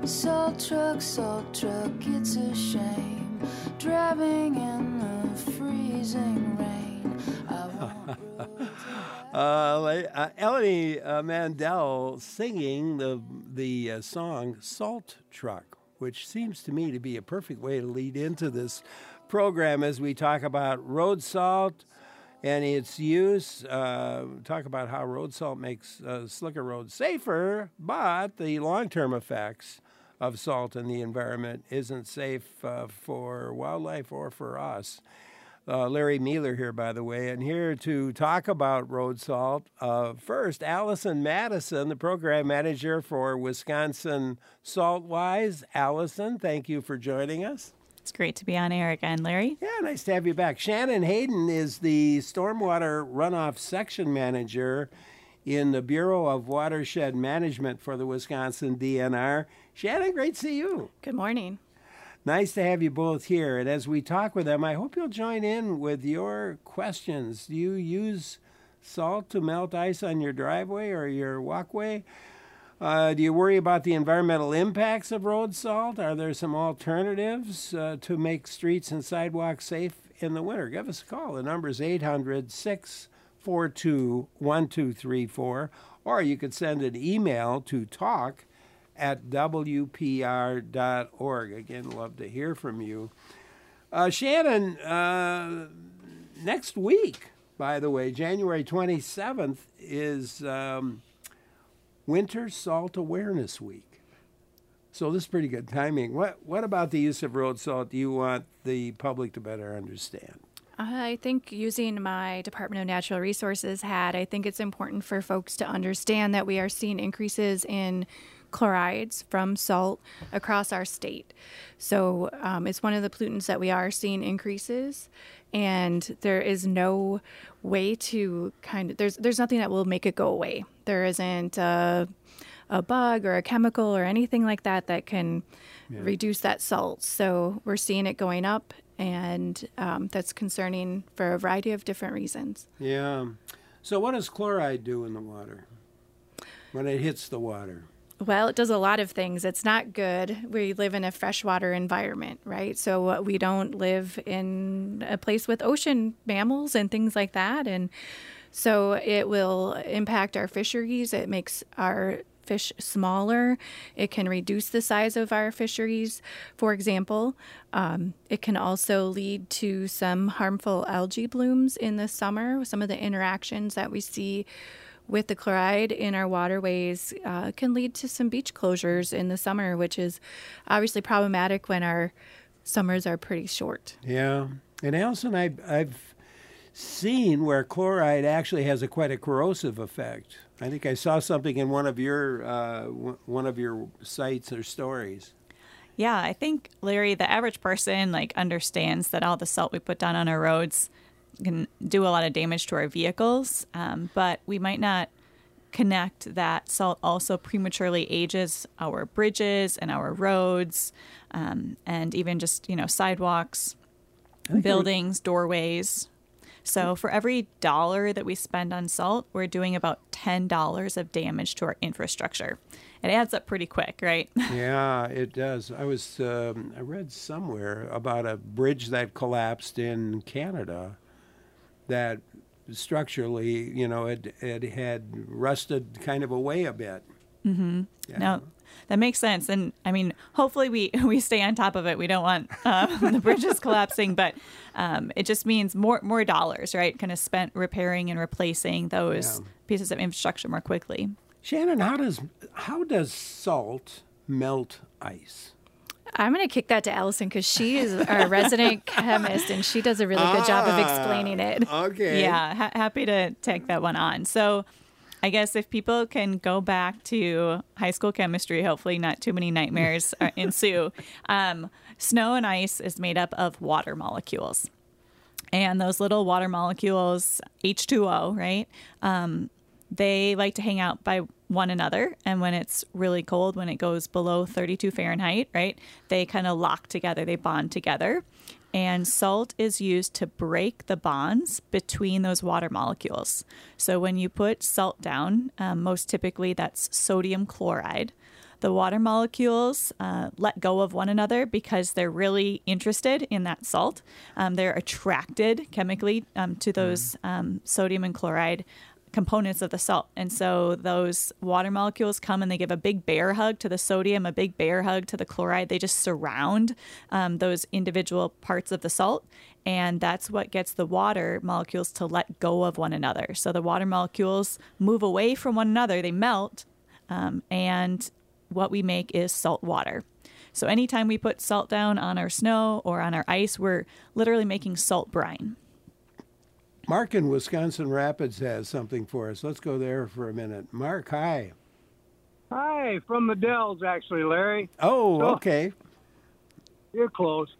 Salt truck, it's a shame. Driving in the freezing rain. Eleni Mandel singing the song Salt Truck, which seems to me to be a perfect way to lead into this program as we talk about road salt and its use. Talk about how road salt makes slicker roads safer, but the long-term effects of salt in the environment isn't safe for wildlife or for us. Larry Mueller here, by the way, and here to talk about road salt. First, Allison Madison, the program manager for Wisconsin Saltwise. Allison, thank you for joining us. It's great to be on air again, Larry. Yeah, nice to have you back. Shannon Hayden is the stormwater runoff section manager in the Bureau of Watershed Management for the Wisconsin DNR. Shannon, great to see you. Good morning. Nice to have you both here. And as we talk with them, I hope you'll join in with your questions. Do you use salt to melt ice on your driveway or your walkway? Do you worry about the environmental impacts of road salt? Are there some alternatives to make streets and sidewalks safe in the winter? Give us a call. The number is 800-642-1234. Or you could send an email to talk@wpr.org. Again, love to hear from you. Shannon, next week, by the way, January 27th, is Winter Salt Awareness Week. So this is pretty good timing. What about the use of road salt do you want the public to better understand? I think using my Department of Natural Resources hat, I think it's important for folks to understand that we are seeing increases in chlorides from salt across our state. So it's one of the pollutants that we are seeing increases, and there is no way to there's nothing that will make it go away. There isn't a bug or a chemical or anything like that that can reduce that salt. So we're seeing it going up, and that's concerning for a variety of different reasons. Yeah. So what does chloride do in the water when it hits the water? Well, it does a lot of things. It's not good. We live in a freshwater environment, right? So we don't live in a place with ocean mammals and things like that. And so it will impact our fisheries. It makes our fish smaller. It can reduce the size of our fisheries, for example. It can also lead to some harmful algae blooms in the summer. Some of the interactions that we see with the chloride in our waterways can lead to some beach closures in the summer, which is obviously problematic when our summers are pretty short. Yeah. And Allison, I've seen where chloride actually has quite a corrosive effect. I think I saw something in one of your sites or stories. Yeah, I think, Larry, the average person understands that all the salt we put down on our roads can do a lot of damage to our vehicles, but we might not connect that salt also prematurely ages our bridges and our roads, and even just sidewalks, buildings, doorways. So for every $1 that we spend on salt, we're doing about $10 of damage to our infrastructure. It adds up pretty quick, right? Yeah, it does. I read somewhere about a bridge that collapsed in Canada that structurally, it had rusted kind of away a bit. Mm-hmm. Yeah. No, that makes sense. And I mean, hopefully we stay on top of it. We don't want the bridges collapsing, but it just means more dollars, right? Kind of spent repairing and replacing those pieces of infrastructure more quickly. Shannon, how does salt melt ice? I'm going to kick that to Allison because she is our resident chemist, and she does a really good job of explaining it. Okay. Yeah, happy to take that one on. So I guess if people can go back to high school chemistry, hopefully not too many nightmares ensue. Snow and ice is made up of water molecules. And those little water molecules, H2O, right? They like to hang out by one another. And when it's really cold, when it goes below 32 Fahrenheit, right, they kind of lock together, they bond together. And salt is used to break the bonds between those water molecules. So when you put salt down, most typically that's sodium chloride. the water molecules let go of one another because they're really interested in that salt. They're attracted chemically to those sodium and chloride components of the salt. And so those water molecules come and they give a big bear hug to the sodium, a big bear hug to the chloride. They just surround those individual parts of the salt. And that's what gets the water molecules to let go of one another. So the water molecules move away from one another, they melt, and what we make is salt water. So anytime we put salt down on our snow or on our ice, we're literally making salt brine. Mark in Wisconsin Rapids has something for us. Let's go there for a minute. Mark, hi. Hi, from the Dells, actually, Larry. Oh, okay. You're close.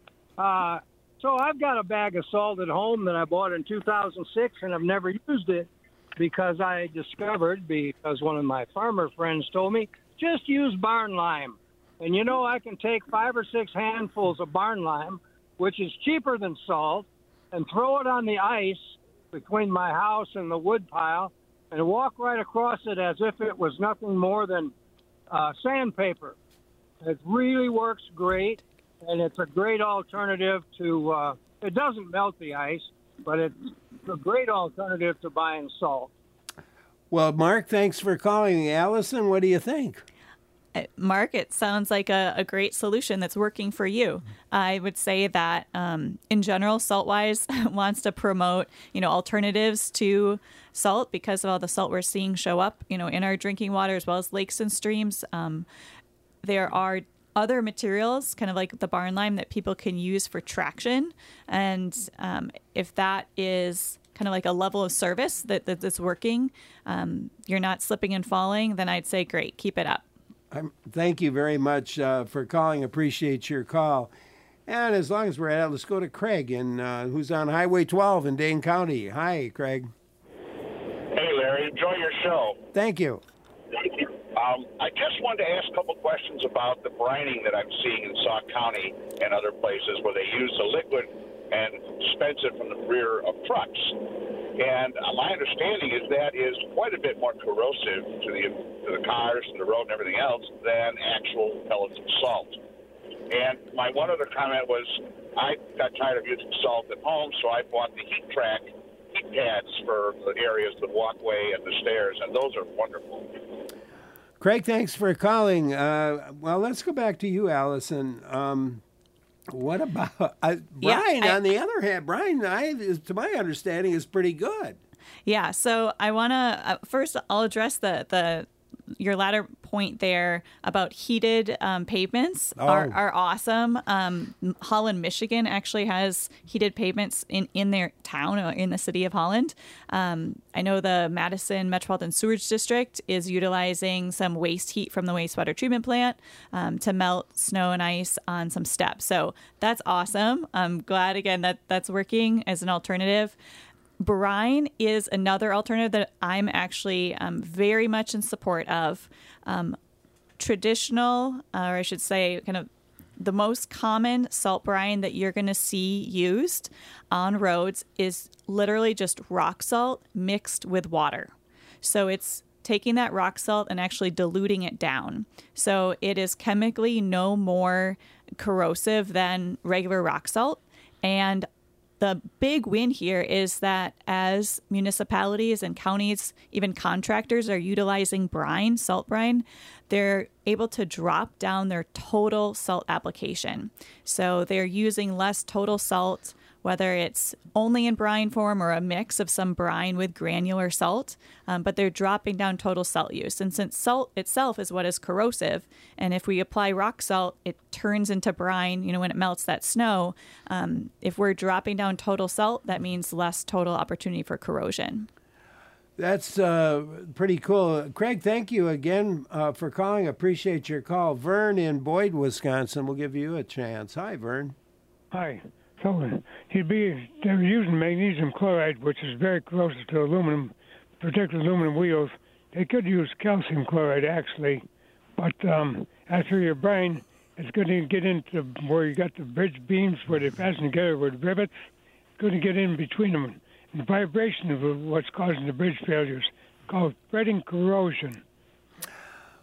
So I've got a bag of salt at home that I bought in 2006, and I've never used it because I discovered, because one of my farmer friends told me, just use barn lime. And, you know, I can take 5 or 6 handfuls of barn lime, which is cheaper than salt, and throw it on the ice between my house and the wood pile and walk right across it as if it was nothing more than sandpaper. It really works great, and it's a great alternative to, it doesn't melt the ice, but it's a great alternative to buying salt. Well, Mark, thanks for calling. Allison, what do you think? Mark, it sounds like a great solution that's working for you. I would say that in general, Saltwise wants to promote, alternatives to salt because of all the salt we're seeing show up, in our drinking water as well as lakes and streams. There are other materials, kind of like the barn lime, that people can use for traction. And if that is kind of like a level of service that's working, you're not slipping and falling, then I'd say great, keep it up. Thank you very much for calling. Appreciate your call. And as long as we're at it, let's go to Craig, who's on Highway 12 in Dane County. Hi, Craig. Hey, Larry. Enjoy your show. Thank you. I just wanted to ask a couple questions about the brining that I'm seeing in Sauk County and other places where they use the liquid and dispense it from the rear of trucks. And my understanding is that is quite a bit more corrosive to the cars and the road and everything else than actual pellets of salt. And my one other comment was I got tired of using salt at home, so I bought the heat pads for the areas, the walkway and the stairs, and those are wonderful. Craig, thanks for calling. Well, let's go back to you, Allison. What about Brian? On the other hand, Brian, to my understanding, is pretty good. Yeah. So I want to first, I'll address your latter point there about heated pavements are awesome. Holland, Michigan actually has heated pavements in their town, in the city of Holland. I know the Madison Metropolitan Sewerage District is utilizing some waste heat from the wastewater treatment plant to melt snow and ice on some steps. So that's awesome. I'm glad, again, that's working as an alternative. Brine is another alternative that I'm actually very much in support of. Traditional, or I should say, kind of the most common salt brine that you're going to see used on roads is literally just rock salt mixed with water. So it's taking that rock salt and actually diluting it down. So it is chemically no more corrosive than regular rock salt. And the big win here is that as municipalities and counties, even contractors, are utilizing brine, salt brine, they're able to drop down their total salt application. So they're using less total salt, whether it's only in brine form or a mix of some brine with granular salt, but they're dropping down total salt use. And since salt itself is what is corrosive, and if we apply rock salt, it turns into brine, when it melts that snow. If we're dropping down total salt, that means less total opportunity for corrosion. That's pretty cool. Craig, thank you again for calling. Appreciate your call. Vern in Boyd, Wisconsin, will give you a chance. Hi, Vern. Hi. So they're using magnesium chloride, which is very corrosive to aluminum, particularly aluminum wheels. They could use calcium chloride, actually, but after your brine, it's going to get into where you got the bridge beams where they fasten together with rivets. It's going to get in between them. And the vibration of what's causing the bridge failures, called spreading corrosion.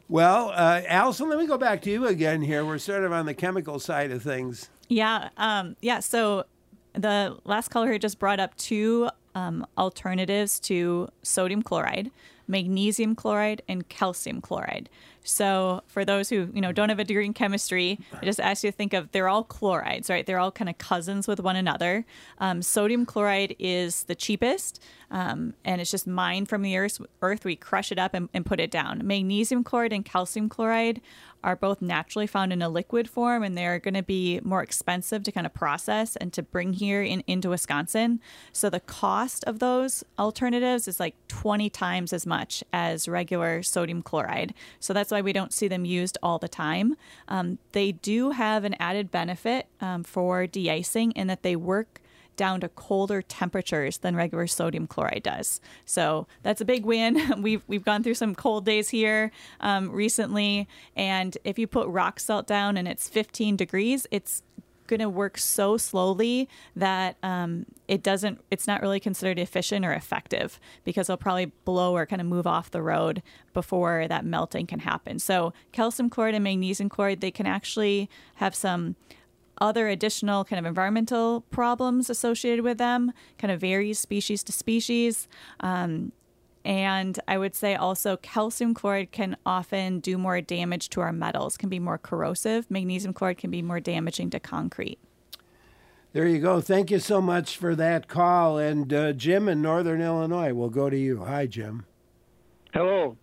Well, Allison, let me go back to you again here. We're sort of on the chemical side of things. Yeah. So the last caller here just brought up two alternatives to sodium chloride: magnesium chloride and calcium chloride. So for those who don't have a degree in chemistry, I just ask you to think of, they're all chlorides, right? They're all kind of cousins with one another. Sodium chloride is the cheapest, and it's just mined from the earth. We crush it up and put it down. Magnesium chloride and calcium chloride are both naturally found in a liquid form, and they're going to be more expensive to kind of process and to bring here into Wisconsin. So the cost of those alternatives is like 20 times as much as regular sodium chloride. So that's why we don't see them used all the time. They do have an added benefit for de-icing in that they work down to colder temperatures than regular sodium chloride does. So that's a big win. We've gone through some cold days here recently, and if you put rock salt down and it's 15 degrees, it's going to work so slowly that it's not really considered efficient or effective, because it'll probably blow or kind of move off the road before that melting can happen. So calcium chloride and magnesium chloride, they can actually have some other additional kind of environmental problems associated with them, kind of varies species to species. And I would say also calcium chloride can often do more damage to our metals, can be more corrosive. Magnesium chloride can be more damaging to concrete. There you go. Thank you so much for that call. And Jim in Northern Illinois, we'll go to you. Hi, Jim. Hello.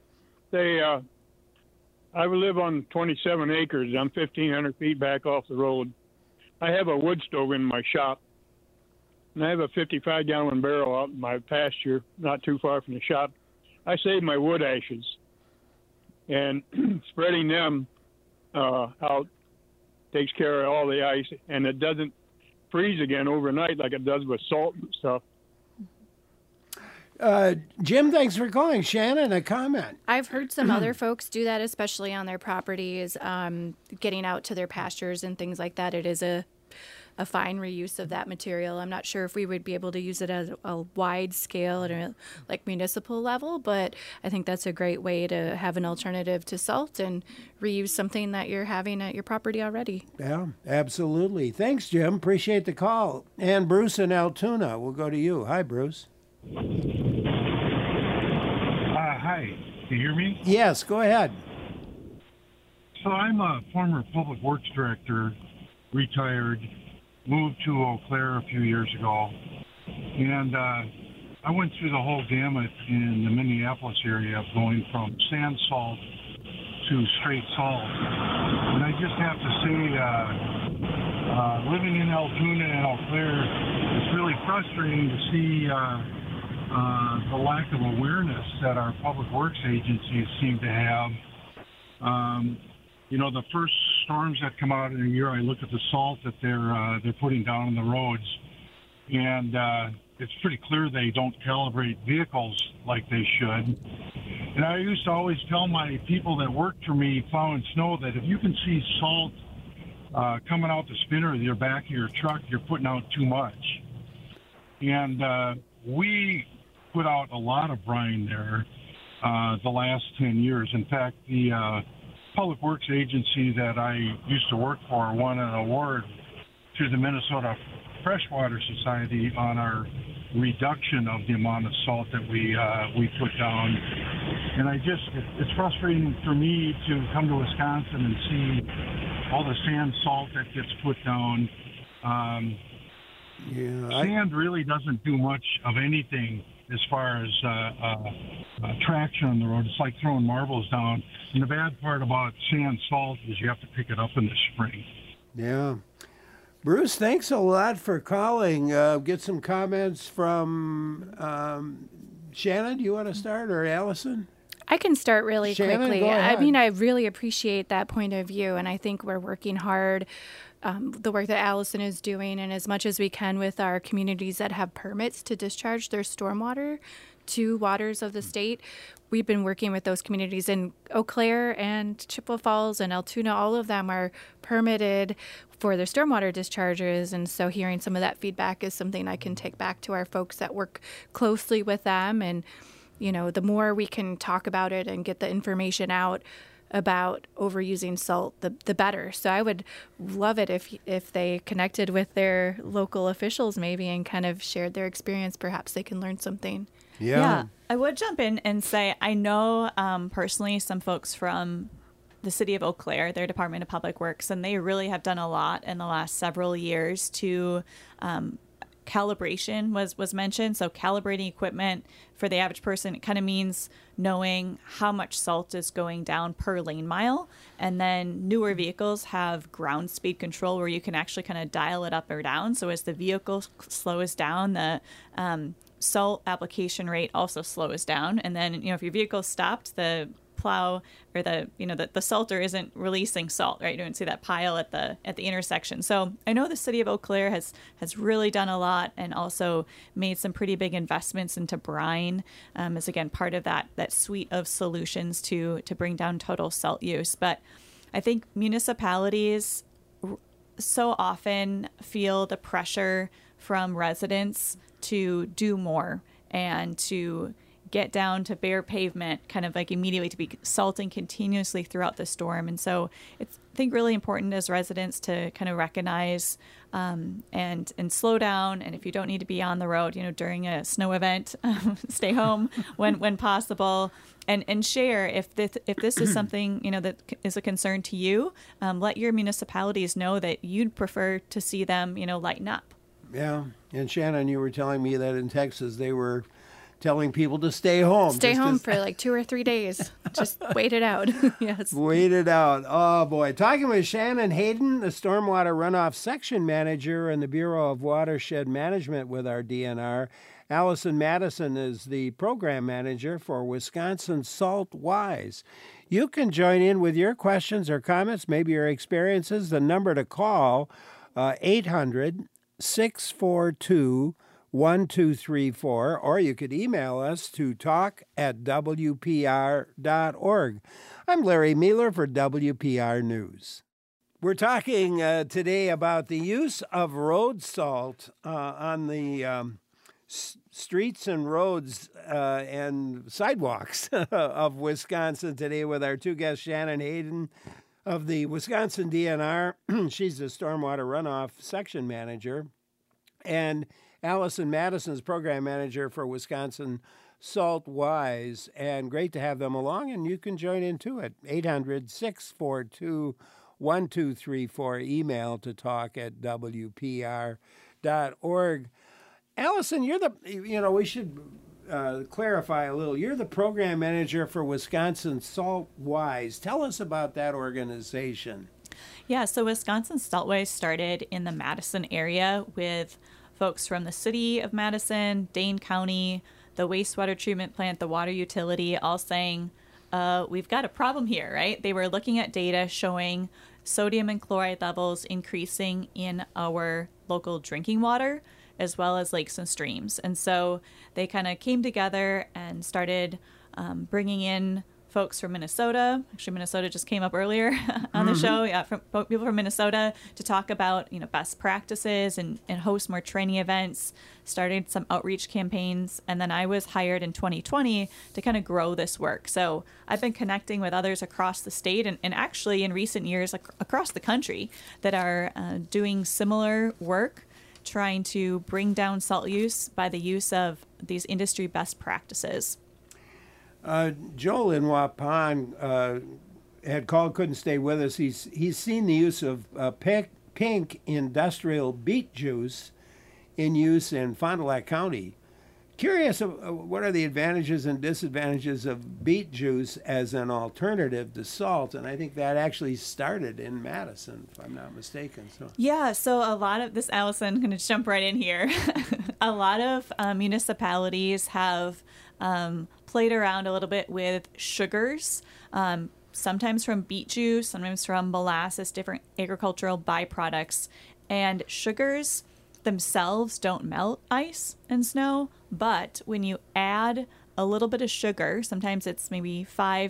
I live on 27 acres. I'm 1,500 feet back off the road. I have a wood stove in my shop, and I have a 55-gallon barrel out in my pasture, not too far from the shop. I save my wood ashes, and spreading them out takes care of all the ice, and it doesn't freeze again overnight like it does with salt and stuff. Jim, thanks for calling. Shannon, a comment. I've heard some other folks do that, especially on their properties, getting out to their pastures and things like that. It is a fine reuse of that material. I'm not sure if we would be able to use it at a wide scale at a municipal level, but I think that's a great way to have an alternative to salt and reuse something that you're having at your property already. Yeah, absolutely. Thanks, Jim. Appreciate the call. And Bruce in Altoona, we'll go to you. Hi, Bruce. Hi, can you hear me? Yes, go ahead. So I'm a former public works director, retired, moved to Eau Claire a few years ago, and I went through the whole gamut in the Minneapolis area of going from sand salt to straight salt. And I just have to say, living in Altoona and Eau Claire, it's really frustrating to see the lack of awareness that our public works agencies seem to have. The first storms that come out in a year, I look at the salt that they're putting down on the roads, and it's pretty clear they don't calibrate vehicles like they should. And I used to always tell my people that worked for me plowing snow that if you can see salt coming out the spinner of your back of your truck, you're putting out too much. And we put out a lot of brine there the last 10 years. In fact, the Public Works agency that I used to work for won an award through the Minnesota Freshwater Society on our reduction of the amount of salt that we put down. And it's frustrating for me to come to Wisconsin and see all the sand salt that gets put down. Sand really doesn't do much of anything as far as traction on the road. It's like throwing marbles down. And the bad part about sand salt is you have to pick it up in the spring. Yeah. Bruce, thanks a lot for calling. Get some comments from Shannon. Do you want to start, or Allison? I can start really Shannon, quickly. go ahead. I mean, I really appreciate that point of view, and I think we're working hard, the work that Allison is doing, and as much as we can with our communities that have permits to discharge their stormwater to waters of the state. We've been working with those communities in Eau Claire and Chippewa Falls and Altoona. All of them are permitted for their stormwater discharges, and so hearing some of that feedback is something I can take back to our folks that work closely with them. And the more we can talk about it and get the information out, about overusing salt, the better. So I would love it if they connected with their local officials maybe and kind of shared their experience. Perhaps they can learn something. Yeah. I would jump in and say I know personally some folks from the city of Eau Claire, their Department of Public Works, and they really have done a lot in the last several years to calibration was mentioned. So calibrating equipment for the average person, it kind of means knowing how much salt is going down per lane mile. And then newer vehicles have ground speed control where you can actually kind of dial it up or down. So as the vehicle slows down, the salt application rate also slows down. And then, if your vehicle stopped, the plow or the salter isn't releasing salt, right? You don't see that pile at the intersection. So I know the city of Eau Claire has really done a lot and also made some pretty big investments into brine as again part of that suite of solutions to bring down total salt use. But I think municipalities so often feel the pressure from residents to do more and to get down to bare pavement kind of like immediately, to be salting continuously throughout the storm. And so it's, I think, really important as residents to kind of recognize and slow down. And if you don't need to be on the road, during a snow event, stay home when possible, and share if this is something, that is a concern to you. Let your municipalities know that you'd prefer to see them, lighten up. Yeah. And Shannon, you were telling me that in Texas they were telling people to stay home. Stay home for like 2 or 3 days. Just wait it out. Yes. Wait it out. Oh, boy. Talking with Shannon Hayden, the Stormwater Runoff Section Manager in the Bureau of Watershed Management with our DNR. Allison Madison is the Program Manager for Wisconsin SaltWise. You can join in with your questions or comments, maybe your experiences. The number to call, 800-642-1234, or you could email us to talk@wpr.org. I'm Larry Mueller for WPR News. We're talking today about the use of road salt on the streets and roads and sidewalks of Wisconsin today with our two guests, Shannon Hayden of the Wisconsin DNR. She's the Stormwater Runoff Section Manager. And Allison Madison's Program Manager for Wisconsin SaltWise. And great to have them along, and you can join in too at 800-642-1234. Email to talk@wpr.org. Allison, you're we should clarify a little. You're the Program Manager for Wisconsin SaltWise. Tell us about that organization. Yeah, so Wisconsin SaltWise started in the Madison area with folks from the city of Madison, Dane County, the wastewater treatment plant, the water utility, all saying, we've got a problem here, right? They were looking at data showing sodium and chloride levels increasing in our local drinking water, as well as lakes and streams. And so they kind of came together and started bringing in folks from Minnesota. Actually, Minnesota just came up earlier on the show. Yeah, from people from Minnesota to talk about best practices and host more training events. Started some outreach campaigns, and then I was hired in 2020 to kind of grow this work. So I've been connecting with others across the state and actually in recent years across the country that are doing similar work, trying to bring down salt use by the use of these industry best practices. Joel in Waupun had called, couldn't stay with us. He's seen the use of pink industrial beet juice in use in Fond du Lac County. Curious, what are the advantages and disadvantages of beet juice as an alternative to salt? And I think that actually started in Madison, if I'm not mistaken. Yeah, so a lot of this, Allison, I'm going to jump right in here. A lot of municipalities have played around a little bit with sugars, sometimes from beet juice, sometimes from molasses, different agricultural byproducts. And sugars themselves don't melt ice and snow, but when you add a little bit of sugar, sometimes it's maybe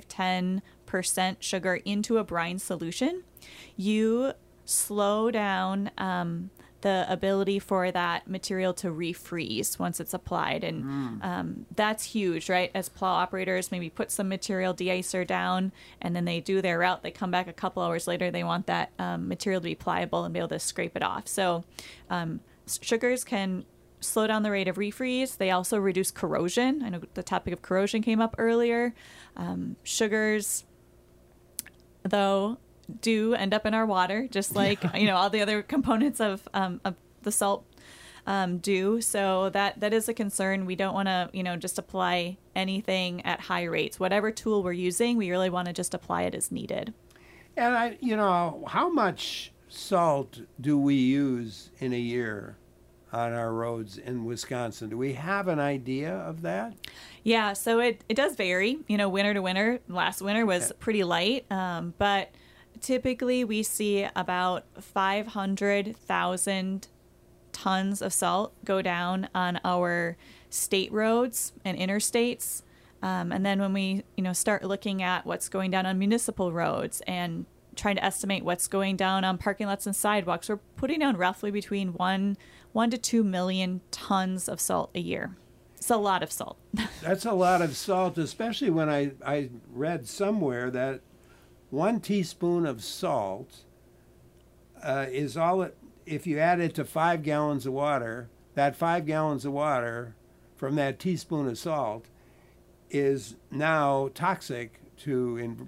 5-10% sugar into a brine solution, you slow down the ability for that material to refreeze once it's applied. And that's huge, right? As plow operators maybe put some material de-icer down and then they do their route, they come back a couple hours later, they want that material to be pliable and be able to scrape it off. So sugars can slow down the rate of refreeze. They also reduce corrosion. I know the topic of corrosion came up earlier. Sugars, though, do end up in our water, just like all the other components of the salt do. So that is a concern. We don't want to just apply anything at high rates. Whatever tool we're using, we really want to just apply it as needed. And how much salt do we use in a year on our roads in Wisconsin? Do we have an idea of that? Yeah, so it does vary. Winter to winter. Last winter was pretty light, but typically we see about 500,000 tons of salt go down on our state roads and interstates. And then when we start looking at what's going down on municipal roads and trying to estimate what's going down on parking lots and sidewalks, we're putting down roughly between 1 to 2 million tons of salt a year. It's a lot of salt. That's a lot of salt, especially when I read somewhere that 1 teaspoon of salt is all it, if you add it to 5 gallons of water, that 5 gallons of water from that teaspoon of salt is now toxic to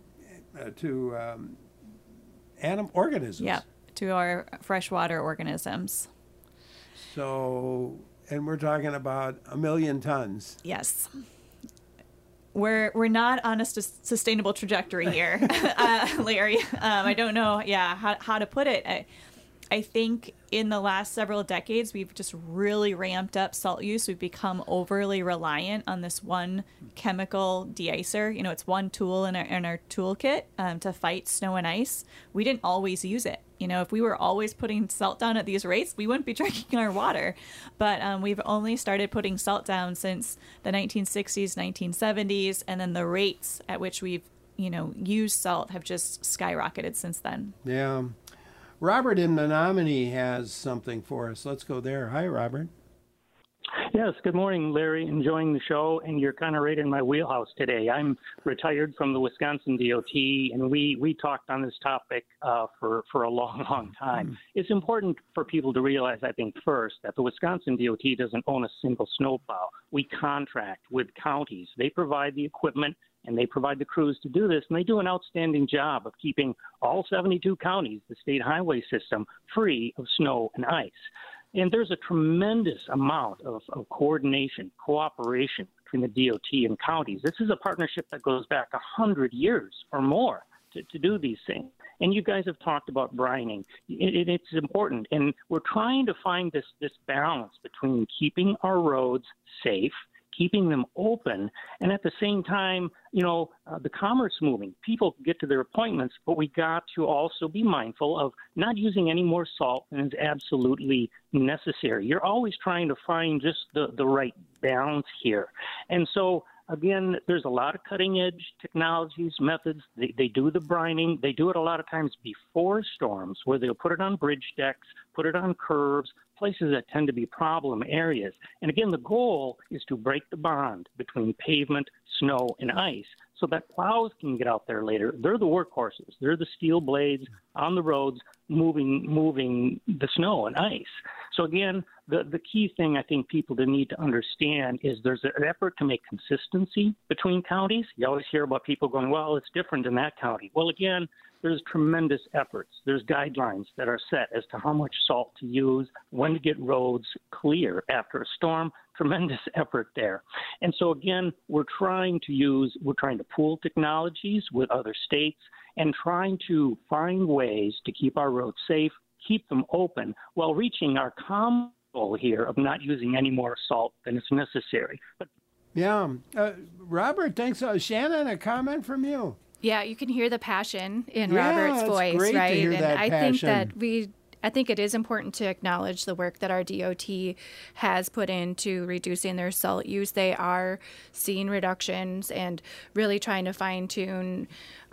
animal organisms. Yeah, to our freshwater organisms. So, and we're talking about 1 million tons. Yes. We're not on a sustainable trajectory here, Larry. I don't know, how to put it. I think in the last several decades, we've just really ramped up salt use. We've become overly reliant on this one chemical de-icer. It's one tool in our toolkit to fight snow and ice. We didn't always use it. If we were always putting salt down at these rates, we wouldn't be drinking our water. But we've only started putting salt down since the 1960s, 1970s, and then the rates at which we've used salt have just skyrocketed since then. Yeah. Robert in Menominee has something for us. Let's go there. Hi, Robert. Yes, good morning, Larry. Enjoying the show, and you're kind of right in my wheelhouse today. I'm retired from the Wisconsin DOT, and we talked on this topic for a long, long time. It's important for people to realize, I think, first, that the Wisconsin DOT doesn't own a single snowplow. We contract with counties. They provide the equipment, and they provide the crews to do this, and they do an outstanding job of keeping all 72 counties, the state highway system, free of snow and ice. And there's a tremendous amount of coordination, cooperation between the DOT and counties. This is a partnership that goes back 100 years or more to do these things. And you guys have talked about brining. It's important. And we're trying to find this balance between keeping our roads safe, keeping them open, and at the same time, the commerce moving. People get to their appointments, but we got to also be mindful of not using any more salt than is absolutely necessary. You're always trying to find just the right balance here. And so, again, there's a lot of cutting-edge technologies, methods. They do the brining. They do it a lot of times before storms, where they'll put it on bridge decks, put it on curves, places that tend to be problem areas. And again, the goal is to break the bond between pavement, snow, and ice so that plows can get out there later. They're the workhorses. They're the steel blades on the roads moving the snow and ice. So again, the key thing I think people need to understand is there's an effort to make consistency between counties. You always hear about people going, well, it's different in that county. Well, again, there's tremendous efforts. There's guidelines that are set as to how much salt to use, when to get roads clear after a storm. Tremendous effort there. And so, again, we're trying to pool technologies with other states and trying to find ways to keep our roads safe, keep them open, while reaching our common goal here of not using any more salt than is necessary. Robert, thanks. Shannon, a comment from you. Yeah, you can hear the passion in Robert's voice, great right? To hear and that I passion. think I think it is important to acknowledge the work that our DOT has put into reducing their salt use. They are seeing reductions and really trying to fine-tune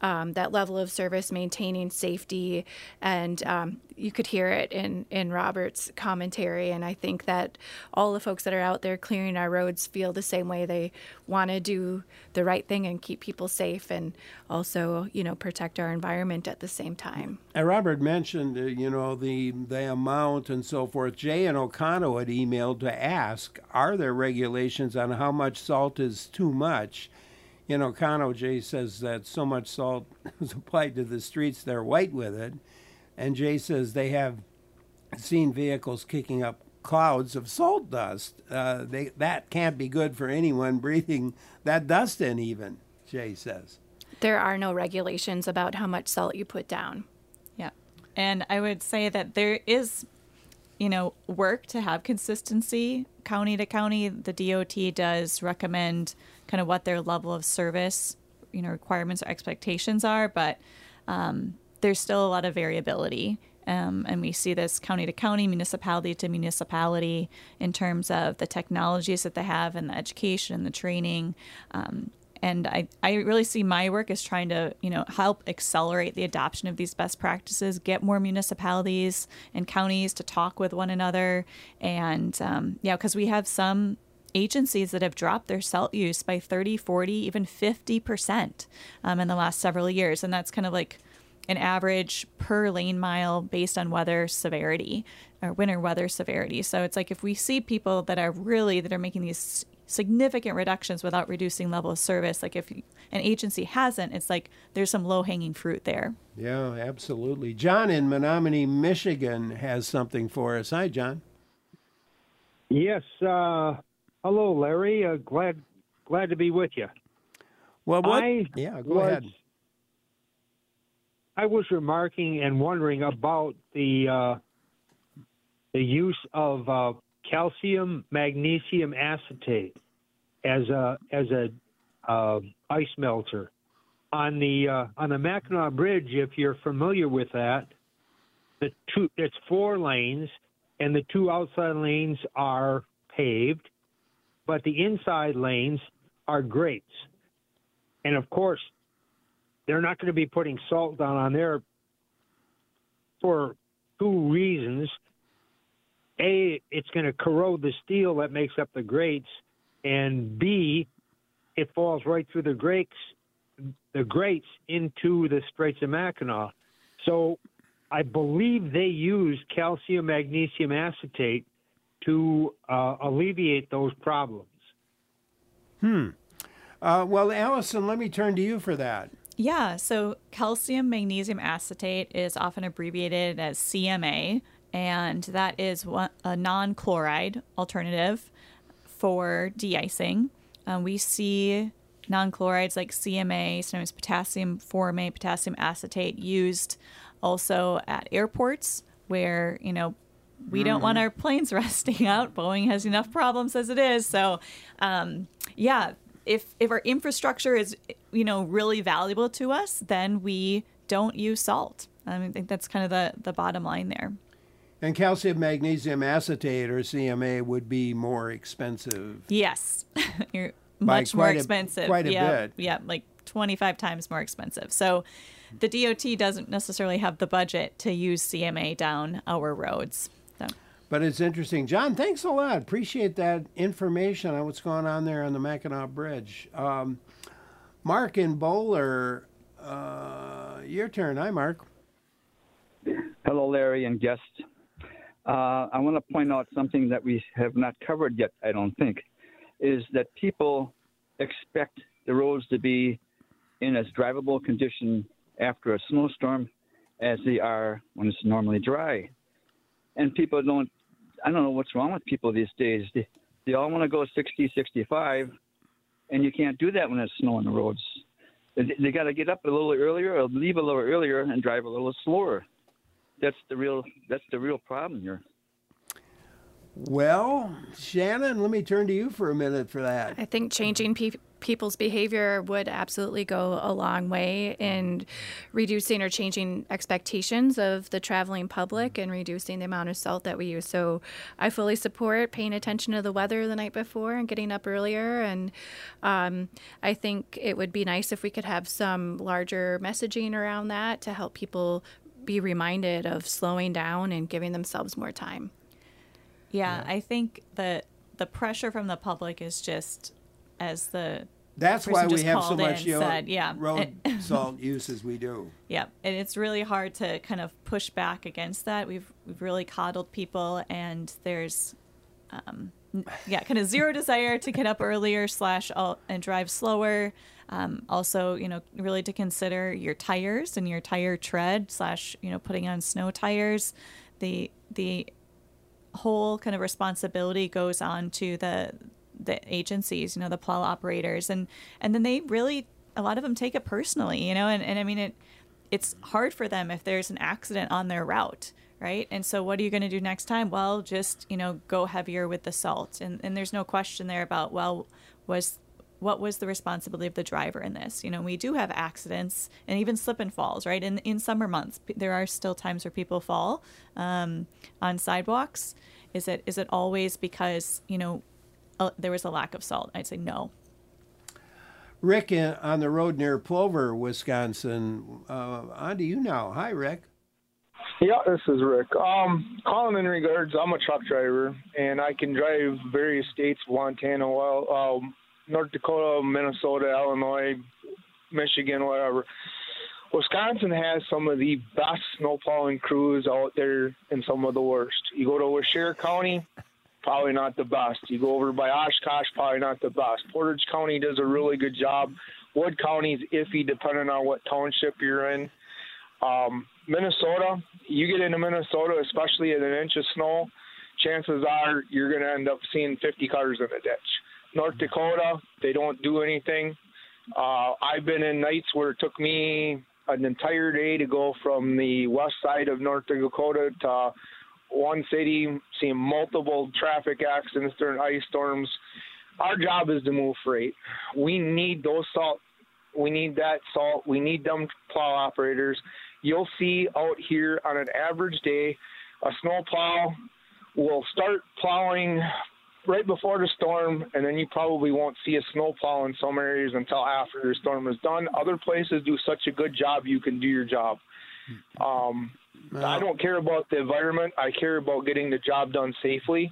that level of service, maintaining safety, and you could hear it in Robert's commentary. And I think that all the folks that are out there clearing our roads feel the same way. They want to do the right thing and keep people safe, and also, protect our environment at the same time. And Robert mentioned, the amount and so forth. Jay in Oconto had emailed to ask, are there regulations on how much salt is too much? In Oconto, Jay says that so much salt is applied to the streets, they're white with it. And Jay says they have seen vehicles kicking up clouds of salt dust. That can't be good for anyone breathing that dust in even, Jay says. There are no regulations about how much salt you put down. Yeah. And I would say that there is, work to have consistency county to county. The DOT does recommend kind of what their level of service, requirements or expectations are, but there's still a lot of variability. And we see this county to county, municipality to municipality in terms of the technologies that they have and the education and the training. And I really see my work as trying to, help accelerate the adoption of these best practices, get more municipalities and counties to talk with one another. And, because we have some agencies that have dropped their salt use by 30, 40, even 50% in the last several years. And that's kind of like an average per lane mile based on weather severity or winter weather severity. So it's like if we see people that are making these significant reductions without reducing level of service, like if an agency hasn't, it's like there's some low-hanging fruit there. Yeah, absolutely. John in Menominee, Michigan has something for us. Hi, John. Yes. Hello, Larry. Glad to be with you. Well, go ahead. I was remarking and wondering about the use of calcium magnesium acetate as a ice melter on the Mackinac Bridge. If you're familiar with that, it's 4 lanes, and the 2 outside lanes are paved, but the inside lanes are grates. And of course, they're not going to be putting salt down on there for 2 reasons. A, it's going to corrode the steel that makes up the grates, and B, it falls right through the grates into the Straits of Mackinac. So I believe they use calcium magnesium acetate to alleviate those problems. Well, Allison, let me turn to you for that. Yeah, so calcium magnesium acetate is often abbreviated as CMA, and that is a non-chloride alternative for de-icing. We see non-chlorides like CMA, sometimes potassium formate, potassium acetate used also at airports where, we don't want our planes rusting out. Boeing has enough problems as it is. So, if our infrastructure is, really valuable to us, then we don't use salt. I think that's kind of the bottom line there. And calcium magnesium acetate, or CMA, would be more expensive. Yes, you're much more expensive. Quite a bit. Yeah, like 25 times more expensive. So the DOT doesn't necessarily have the budget to use CMA down our roads. So. But it's interesting. John, thanks a lot. Appreciate that information on what's going on there on the Mackinac Bridge. Mark in Bowler, your turn. Hi, Mark. Hello, Larry and guests. I want to point out something that we have not covered yet, I don't think, is that people expect the roads to be in as drivable condition after a snowstorm as they are when it's normally dry. And people I don't know what's wrong with people these days. They all want to go 60, 65, and you can't do that when it's snow on the roads. They got to get up a little earlier or leave a little earlier and drive a little slower. That's the real problem here. Well, Shannon, let me turn to you for a minute for that. I think changing people's behavior would absolutely go a long way in reducing or changing expectations of the traveling public and reducing the amount of salt that we use. So I fully support paying attention to the weather the night before and getting up earlier. And I think it would be nice if we could have some larger messaging around that to help people be reminded of slowing down and giving themselves more time. Yeah, I think that the pressure from the public is just as the That's why we have so much said, road salt use as we do. Yeah, and it's really hard to kind of push back against that. We've really coddled people, and there's kind of zero desire to get up earlier and drive slower. Also, really to consider your tires and your tire tread / putting on snow tires. The whole kind of responsibility goes on to the agencies, the plow operators, and then they really, a lot of them take it personally, and I mean it's hard for them if there's an accident on their route, right? And so what are you going to do next time? Well, just go heavier with the salt, and there's no question there about what was the responsibility of the driver in this? We do have accidents and even slip and falls, right? In summer months, there are still times where people fall on sidewalks. Is it always because, there was a lack of salt? I'd say no. Rick, on the road near Plover, Wisconsin, on to you now. Hi, Rick. Yeah, this is Rick. Calling in regards, I'm a truck driver, and I can drive various states, Montana, North Dakota, Minnesota, Illinois, Michigan, whatever. Wisconsin has some of the best snowplowing crews out there and some of the worst. You go to Washir County, probably not the best. You go over by Oshkosh, probably not the best. Portage County does a really good job. Wood County's iffy depending on what township you're in. Minnesota, you get into Minnesota, especially at an inch of snow, chances are you're going to end up seeing 50 cars in a ditch. North Dakota, they don't do anything. I've been in nights where it took me an entire day to go from the west side of North Dakota to one city, seeing multiple traffic accidents during ice storms. Our job is to move freight. We need those salt. We need that salt. We need them plow operators. You'll see out here on an average day, a snow plow will start plowing right before the storm, and then you probably won't see a snow plow in some areas until after the storm is done. Other places do such a good job, you can do your job. I don't care about the environment. I care about getting the job done safely.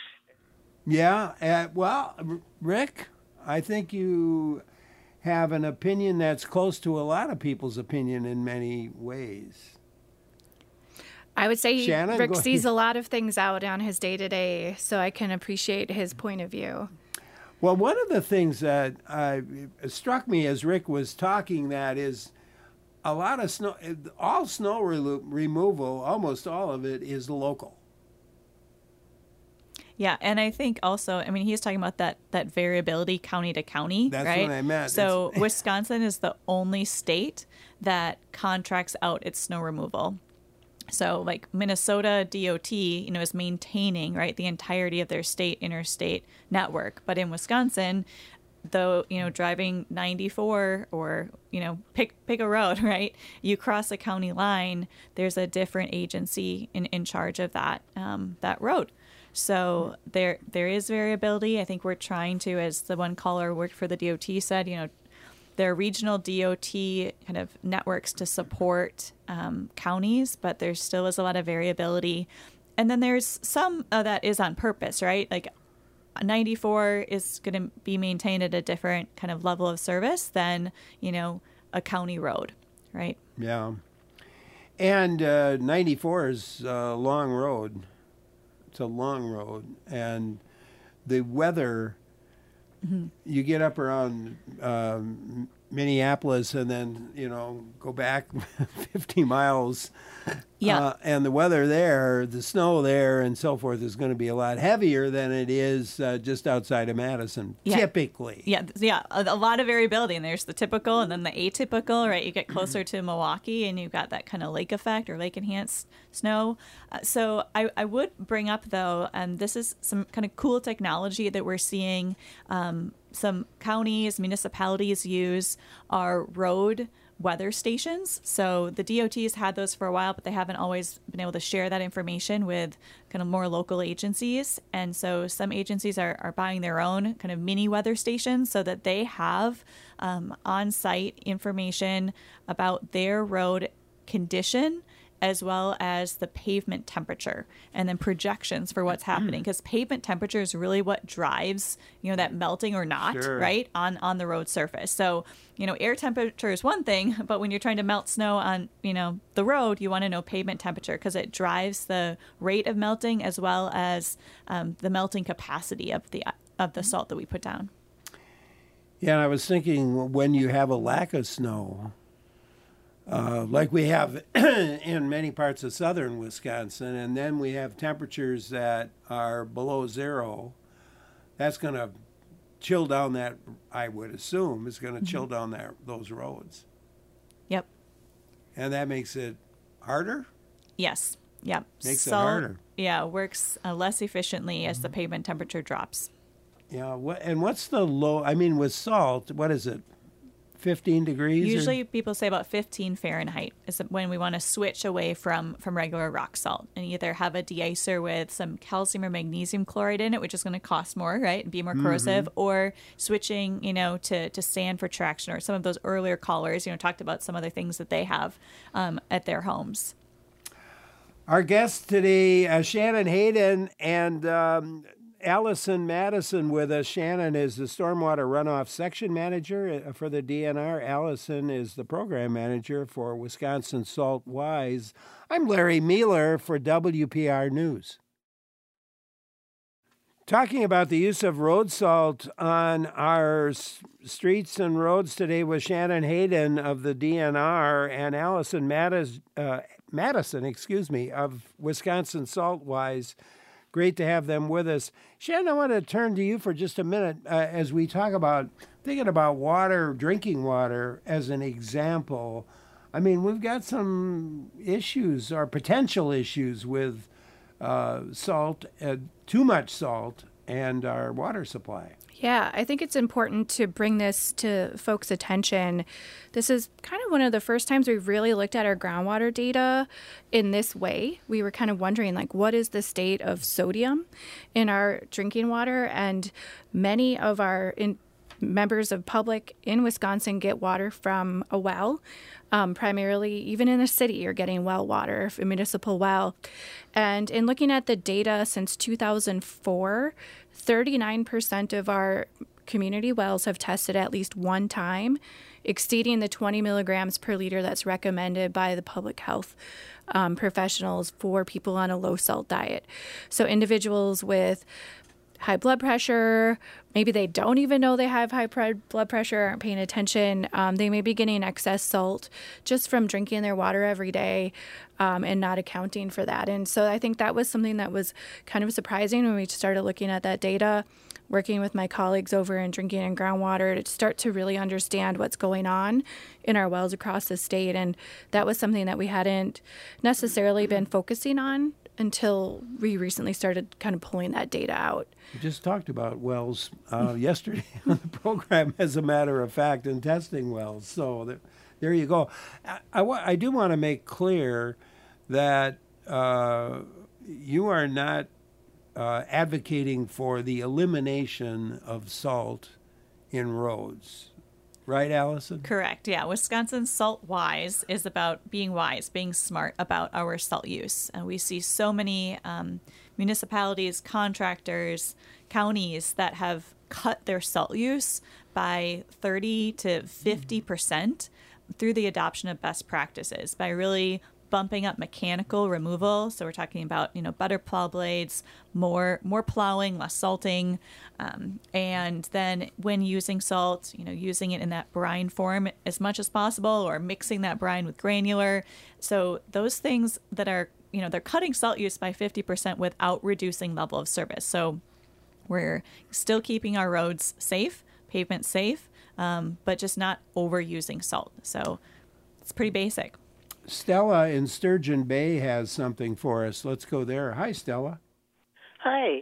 Yeah, well, Rick, I think you have an opinion that's close to a lot of people's opinion in many ways. I would say Shannon, Rick sees a lot of things out on his day-to-day, so I can appreciate his point of view. Well, one of the things that struck me as Rick was talking that is a lot of snow, all snow removal, almost all of it is local. Yeah, and I think also, I mean, he's talking about that variability county to county, That's right? what I meant. So Wisconsin is the only state that contracts out its snow removal. So like Minnesota DOT, is maintaining, right, the entirety of their state interstate network. But in Wisconsin, though, driving 94 or, pick a road, right, you cross a county line, there's a different agency in charge of that road. So there is variability. I think we're trying to, as the one caller who worked for the DOT said, there are regional DOT kind of networks to support counties, but there still is a lot of variability. And then there's some that is on purpose, right? Like 94 is going to be maintained at a different kind of level of service than, a county road, right? Yeah. And 94 is a long road. It's a long road. And the weather... You get up around Minneapolis and then, go back 50 miles. Yeah. And the weather there, the snow there and so forth is going to be a lot heavier than it is just outside of Madison, typically. Yeah. A lot of variability. And there's the typical and then the atypical, right? You get closer to Milwaukee and you've got that kind of lake effect or lake enhanced snow. So I would bring up, though, this is some kind of cool technology that we're seeing some counties, municipalities use are road weather stations. So the DOT's had those for a while, but they haven't always been able to share that information with kind of more local agencies. And so some agencies are buying their own kind of mini weather stations so that they have on-site information about their road condition as well as the pavement temperature and then projections for what's happening, because pavement temperature is really what drives, that melting or not, right, on the road surface. So, air temperature is one thing, but when you're trying to melt snow on, the road, you want to know pavement temperature because it drives the rate of melting as well as the melting capacity of the salt that we put down. Yeah, and I was thinking when you have a lack of snow, like we have in many parts of southern Wisconsin, and then we have temperatures that are below zero, that's going to chill down that, I would assume, is going to chill down those roads. Yep. And that makes it harder? Yes. Yep. Makes it harder. Yeah, works less efficiently as the pavement temperature drops. Yeah, and what's the low, with salt, what is it? 15 degrees? Usually people say about 15 Fahrenheit is when we want to switch away from regular rock salt and either have a de-icer with some calcium or magnesium chloride in it, which is going to cost more, right, and be more corrosive, or switching, to sand for traction, or some of those earlier callers, talked about some other things that they have at their homes. Our guests today, Shannon Hayden and Allison Madison with us. Shannon is the Stormwater Runoff Section Manager for the DNR. Allison is the Program Manager for Wisconsin Salt Wise. I'm Larry Mueller for WPR News. Talking about the use of road salt on our streets and roads today with Shannon Hayden of the DNR and Allison Madison, of Wisconsin Salt Wise. Great to have them with us. Shannon, I want to turn to you for just a minute as we talk about thinking about water, drinking water as an example. We've got some issues or potential issues with salt, too much salt, and our water supply. Yeah, I think it's important to bring this to folks' attention. This is kind of one of the first times we've really looked at our groundwater data in this way. We were kind of wondering, what is the state of sodium in our drinking water? And many of our members of public in Wisconsin get water from a well. Primarily, even in the city, you're getting well water, a municipal well. And in looking at the data since 2004, 39% of our community wells have tested at least one time, exceeding the 20 milligrams per liter that's recommended by the public health professionals for people on a low salt diet. So individuals with high blood pressure, maybe they don't even know they have high blood pressure, aren't paying attention. They may be getting excess salt just from drinking their water every day and not accounting for that. And so I think that was something that was kind of surprising when we started looking at that data, working with my colleagues over in drinking and groundwater to start to really understand what's going on in our wells across the state. And that was something that we hadn't necessarily been focusing on until we recently started kind of pulling that data out. We just talked about wells yesterday on the program, as a matter of fact, and testing wells. So there you go. I do want to make clear that you are not advocating for the elimination of salt in roads. Right, Allison? Correct. Yeah. Wisconsin Salt Wise is about being wise, being smart about our salt use. And we see so many municipalities, contractors, counties that have cut their salt use by 30 to 50% through the adoption of best practices, by really bumping up mechanical removal. So we're talking about, better plow blades, more plowing, less salting. And then when using salt, using it in that brine form as much as possible, or mixing that brine with granular. So those things that are, they're cutting salt use by 50% without reducing level of service. So we're still keeping our roads safe, pavement safe, but just not overusing salt. So it's pretty basic. Stella in Sturgeon Bay has something for us. Let's go there. Hi, Stella. Hi.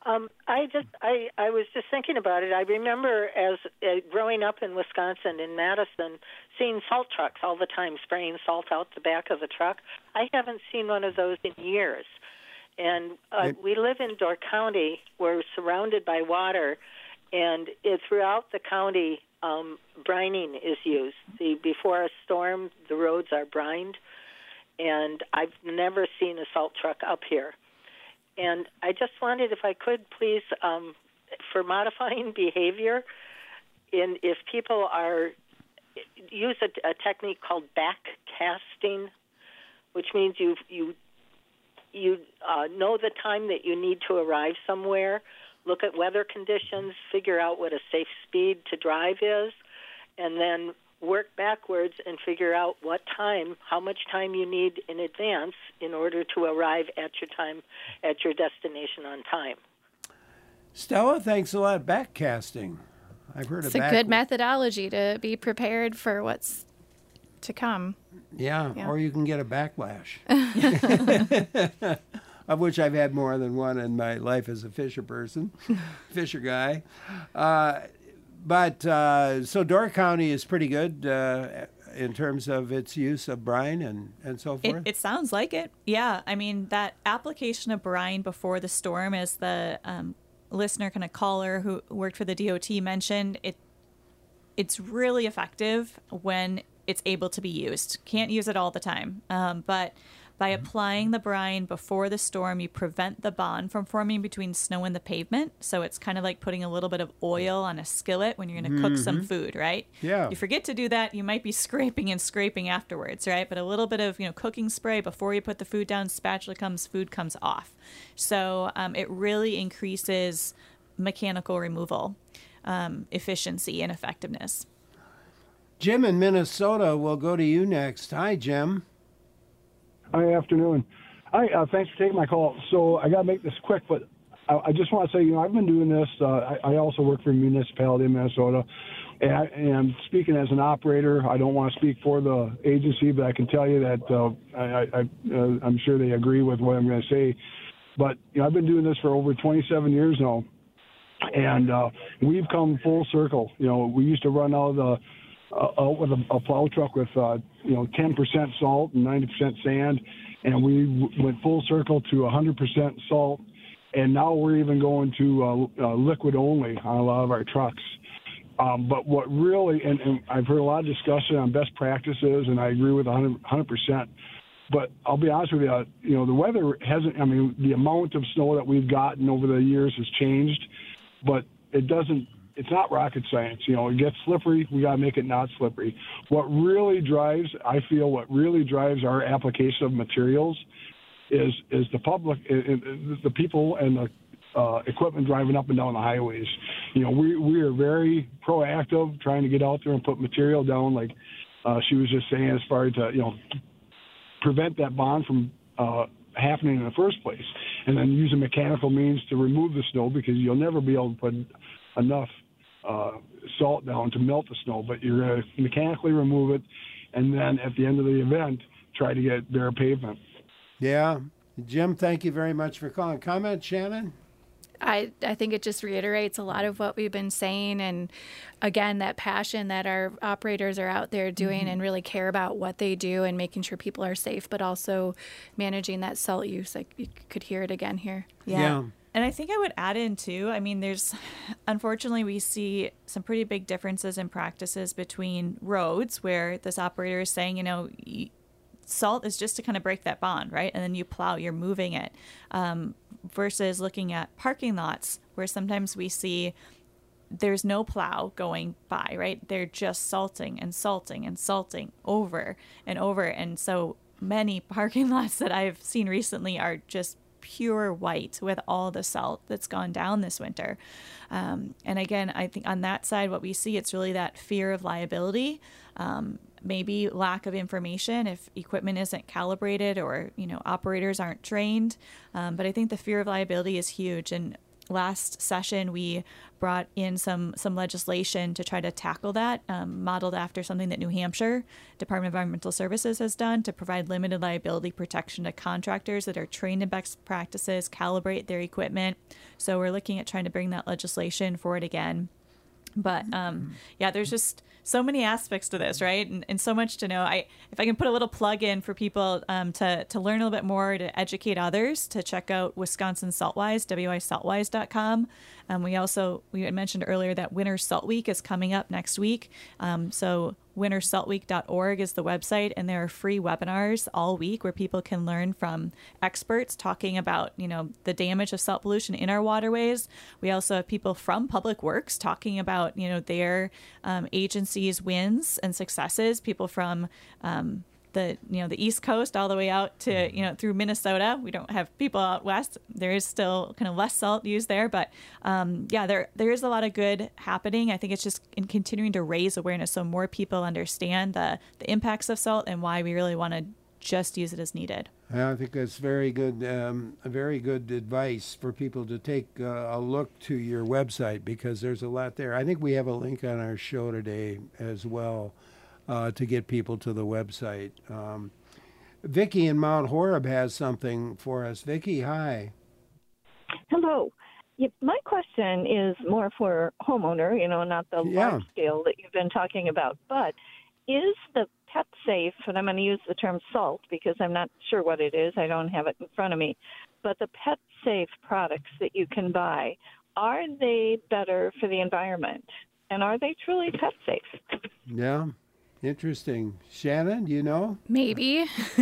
I was just thinking about it. I remember as growing up in Wisconsin, in Madison, seeing salt trucks all the time, spraying salt out the back of the truck. I haven't seen one of those in years. And we live in Door County. We're surrounded by water, and throughout the county, brining is used. Before a storm, the roads are brined, and I've never seen a salt truck up here. And I just wondered if I could please, for modifying behavior, if people use a technique called back casting, which means you know the time that you need to arrive somewhere, look at weather conditions, figure out what a safe speed to drive is, and then work backwards and figure out how much time you need in advance in order to arrive at your destination on time. Stella, thanks a lot. Backcasting. I've heard of It's a good methodology to be prepared for what's to come. Yeah, or you can get a backlash. Of which I've had more than one in my life as a fisher guy. But so Door County is pretty good in terms of its use of brine and so forth? It sounds like it. Yeah. I mean, that application of brine before the storm, as the listener, kind of caller who worked for the DOT mentioned, it's really effective when it's able to be used. Can't use it all the time. But by applying the brine before the storm, you prevent the bond from forming between snow and the pavement. So it's kind of like putting a little bit of oil on a skillet when you're going to cook some food, right? Yeah. You forget to do that, you might be scraping afterwards, right? But a little bit of cooking spray before you put the food down, spatula comes, food comes off. So it really increases mechanical removal efficiency and effectiveness. Jim in Minnesota will go to you next. Hi, Jim. Hi, afternoon. Hi, thanks for taking my call. So I got to make this quick, but I just want to say, I've been doing this. I also work for a municipality in Minnesota, and speaking as an operator. I don't want to speak for the agency, but I can tell you that I'm sure they agree with what I'm going to say. But I've been doing this for over 27 years now, and we've come full circle. We used to run out with a plow truck with 10% salt and 90% sand, and we went full circle to 100% salt, and now we're even going to liquid only on a lot of our trucks. But what really, and I've heard a lot of discussion on best practices, and I agree with 100%. But I'll be honest with you, the weather hasn't. The amount of snow that we've gotten over the years has changed, but it doesn't. It's not rocket science. It gets slippery. We got to make it not slippery. What really drives our application of materials is the public, the people and the equipment driving up and down the highways. We are very proactive trying to get out there and put material down, like she was just saying, as far as prevent that bond from happening in the first place, and then use a mechanical means to remove the snow, because you'll never be able to put enough salt down to melt the snow, but you're going to mechanically remove it, and then at the end of the event, try to get bare pavement. Yeah. Jim, thank you very much for calling. Comment, Shannon? I think it just reiterates a lot of what we've been saying, and again, that passion that our operators are out there doing and really care about what they do and making sure people are safe, but also managing that salt use. Like, you could hear it again here. Yeah. And I think I would add in too, unfortunately, we see some pretty big differences in practices between roads, where this operator is saying, salt is just to kind of break that bond, right? And then you plow, you're moving it, versus looking at parking lots, where sometimes we see there's no plow going by, right? They're just salting and salting and salting over and over. And so many parking lots that I've seen recently are just pure white with all the salt that's gone down this winter. And again, I think on that side, what we see, it's really that fear of liability, maybe lack of information if equipment isn't calibrated or, operators aren't trained. But I think the fear of liability is huge. And last session, we brought in some legislation to try to tackle that, modeled after something that New Hampshire Department of Environmental Services has done to provide limited liability protection to contractors that are trained in best practices, calibrate their equipment. So we're looking at trying to bring that legislation forward again. But there's just so many aspects to this, right? And so much to know. If I can put a little plug in for people to learn a little bit more, to educate others, to check out Wisconsin Saltwise, wisaltwise.com. We had mentioned earlier that Winter Salt Week is coming up next week. So wintersaltweek.org is the website, and there are free webinars all week where people can learn from experts talking about, the damage of salt pollution in our waterways. We also have people from Public Works talking about, their agency's wins and successes, people from the East Coast all the way out to, through Minnesota. We don't have people out west. There is still kind of less salt used there, but there is a lot of good happening. I think it's just in continuing to raise awareness so more people understand the impacts of salt and why we really want to just use it as needed. I think that's very good advice for people to take a look to your website, because there's a lot there. I think we have a link on our show today as well. To get people to the website. Vicki in Mount Horeb has something for us. Vicki, hi. Hello. My question is more for homeowner, not the large scale that you've been talking about, but is the pet safe, and I'm going to use the term salt because I'm not sure what it is, I don't have it in front of me, but the pet safe products that you can buy, are they better for the environment? And are they truly pet safe? Yeah. Interesting. Shannon, do you know? Maybe.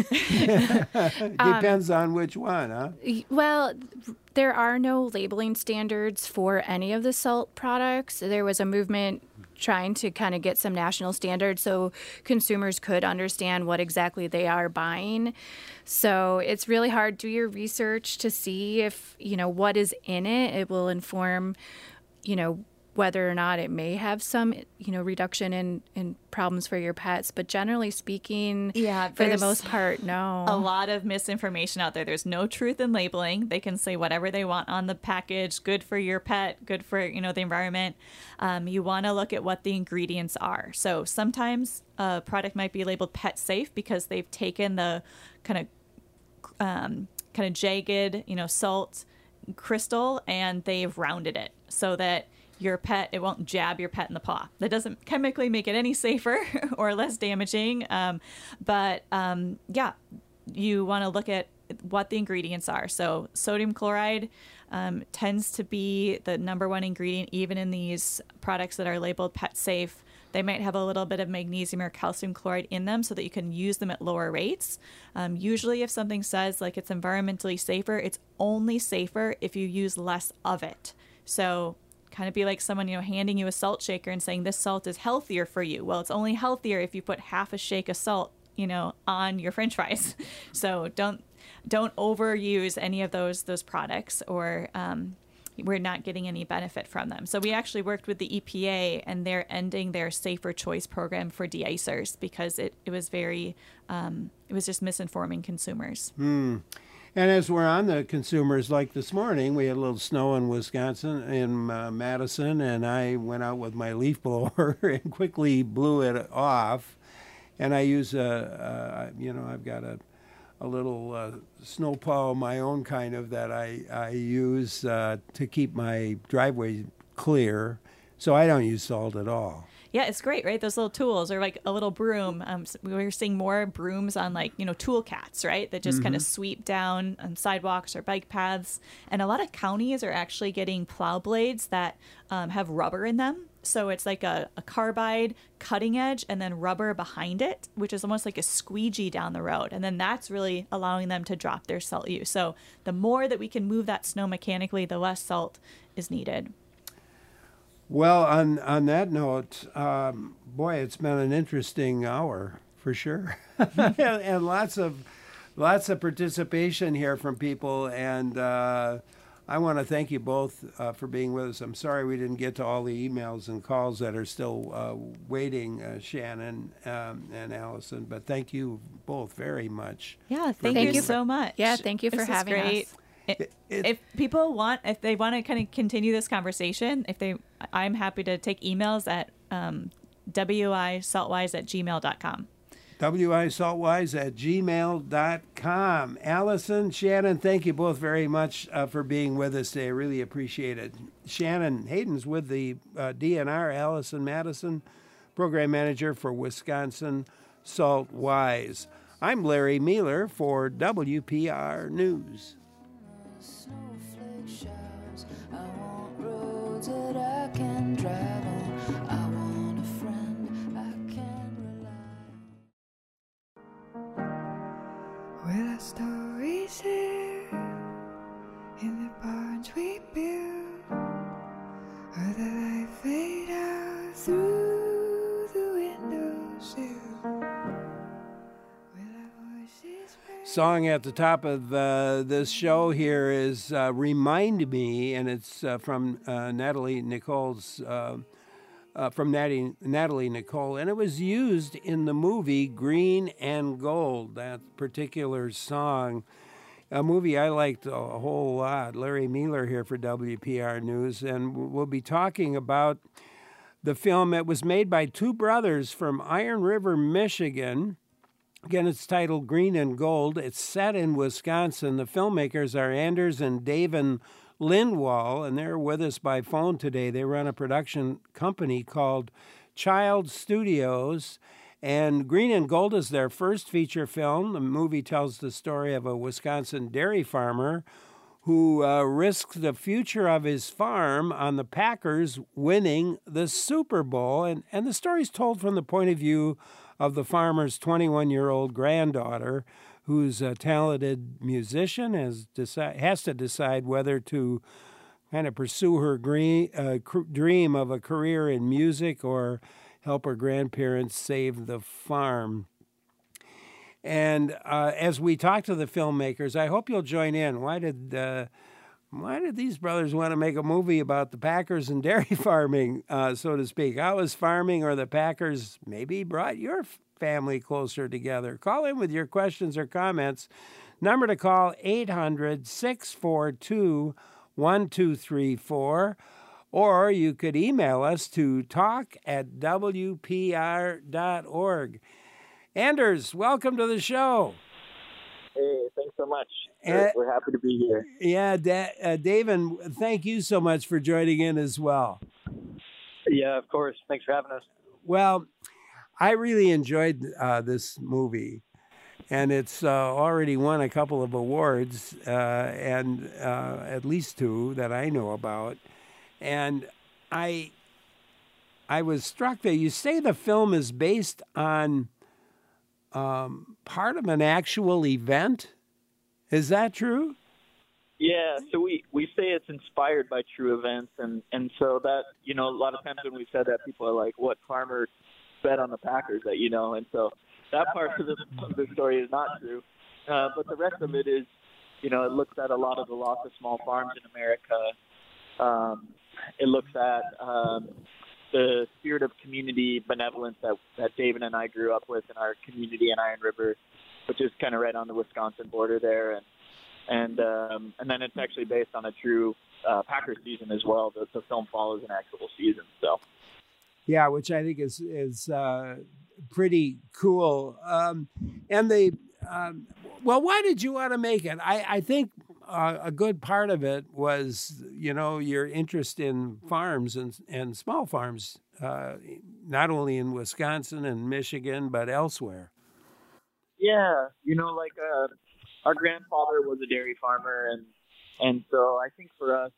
Depends on which one, huh? Well, there are no labeling standards for any of the salt products. There was a movement trying to kind of get some national standards so consumers could understand what exactly they are buying. So it's really hard. Do your research to see if, what is in it. It will inform, whether or not it may have some, reduction in problems for your pets. But generally speaking, for the most part, no. A lot of misinformation out there. There's no truth in labeling. They can say whatever they want on the package, good for your pet, good for, the environment. You want to look at what the ingredients are. So sometimes a product might be labeled pet safe because they've taken the kind of jagged, salt crystal and they've rounded it so that your pet, it won't jab your pet in the paw. That doesn't chemically make it any safer or less damaging. But you want to look at what the ingredients are. So sodium chloride tends to be the number one ingredient, even in these products that are labeled pet safe. They might have a little bit of magnesium or calcium chloride in them so that you can use them at lower rates. Usually if something says like it's environmentally safer, it's only safer if you use less of it. So kind of be like someone, handing you a salt shaker and saying this salt is healthier for you. Well, it's only healthier if you put half a shake of salt, on your French fries. So don't overuse any of those products, or we're not getting any benefit from them. So we actually worked with the EPA, and they're ending their Safer Choice program for de-icers because it was very, it was just misinforming consumers. And as we're on the consumers, like this morning, we had a little snow in Wisconsin, in Madison, and I went out with my leaf blower and quickly blew it off. And I use I've got a little snowplow, my own kind of, that I use to keep my driveway clear. So I don't use salt at all. Yeah, it's great, right? Those little tools, or like a little broom. We're seeing more brooms on tool cats, right? That just kind of sweep down on sidewalks or bike paths. And a lot of counties are actually getting plow blades that have rubber in them. So it's like a carbide cutting edge and then rubber behind it, which is almost like a squeegee down the road. And then that's really allowing them to drop their salt use. So the more that we can move that snow mechanically, the less salt is needed. Well, on that note, boy, it's been an interesting hour for sure. And lots of participation here from people, and I want to thank you both for being with us. I'm sorry we didn't get to all the emails and calls that are still waiting, Shannon and Allison, but thank you both very much. Yeah, thank you so much. Yeah, thank you for having us. If people want, if they want to kind of continue this conversation, I'm happy to take emails at wisaltwise@gmail.com. wisaltwise@gmail.com. Allison, Shannon, thank you both very much for being with us today. I really appreciate it. Shannon Hayden's with the DNR, Allison Madison, Program Manager for Wisconsin Saltwise. I'm Larry Mueller for WPR News. Snowflake showers. I want roads that I can drive on. I want a friend I can rely on. Well, our stories here in the barns we build, or the light fade out through the windowsill. Song at the top of this show here is "Remind Me," and it's from Natalie Nicole's Natalie Nicole, and it was used in the movie Green and Gold. That particular song, a movie I liked a whole lot. Larry Mueller here for WPR News, and we'll be talking about the film. It was made by two brothers from Iron River, Michigan. Again, it's titled Green and Gold. It's set in Wisconsin. The filmmakers are Anders and David Lindwall, and they're with us by phone today. They run a production company called Child Studios, and Green and Gold is their first feature film. The movie tells the story of a Wisconsin dairy farmer who risks the future of his farm on the Packers winning the Super Bowl. And the story's told from the point of view of the farmer's 21-year-old granddaughter, who's a talented musician, has to decide whether to kind of pursue her dream of a career in music or help her grandparents save the farm. And as we talk to the filmmakers, I hope you'll join in. Why did these brothers want to make a movie about the Packers and dairy farming, so to speak? How is farming or the Packers maybe brought your family closer together? Call in with your questions or comments. Number to call, 800-642-1234. Or you could email us to talk@wpr.org. Anders, welcome to the show. Hey, thanks so much. We're happy to be here. Yeah, David, thank you so much for joining in as well. Yeah, of course. Thanks for having us. Well, I really enjoyed this movie, and it's already won a couple of awards, and at least two that I know about. And I was struck that you say the film is based on part of an actual event. Is that true? Yeah, so we say it's inspired by true events, and so that, a lot of times when we said that, people are like, what farmer bet on the Packers that, and so that part of the story is not true. But the rest of it is, it looks at a lot of the loss of small farms in America. It looks at the spirit of community benevolence that David and I grew up with in our community in Iron River, which is kind of right on the Wisconsin border there, and then it's actually based on a true Packers season as well. The film follows an actual season, so. Yeah, which I think is pretty cool. And why did you want to make it? I think a good part of it was, your interest in farms and small farms, not only in Wisconsin and Michigan, but elsewhere. Yeah, our grandfather was a dairy farmer, and so I think for us,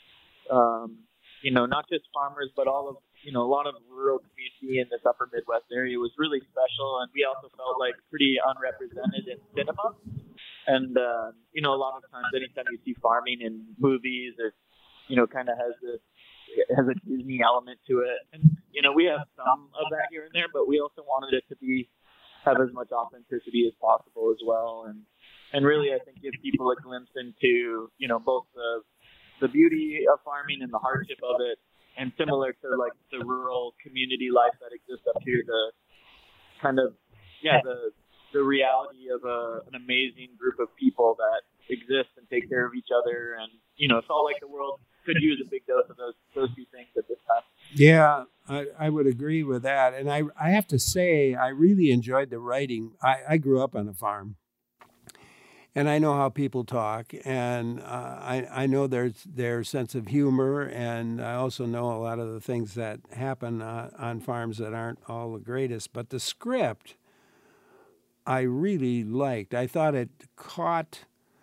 not just farmers, but all of, a lot of rural community in this upper Midwest area was really special, and we also felt like pretty unrepresented in cinema. And, a lot of times, anytime you see farming in movies, it, kind of has a Disney element to it. And, we have some of that here and there, but we also wanted it to be have as much authenticity as possible as well, and really I think give people a glimpse into, you know, both the beauty of farming and the hardship of it, and similar to like the rural community life that exists up here, the kind of the reality of an amazing group of people that exist and take care of each other, and you know, it's all like the world could use a big dose of those two things at this time. Yeah, I would agree with that. And I have to say, I really enjoyed the writing. I grew up on a farm, and I know how people talk, and I know their sense of humor, and I also know a lot of the things that happen on farms that aren't all the greatest. But the script, I really liked. I thought it caught.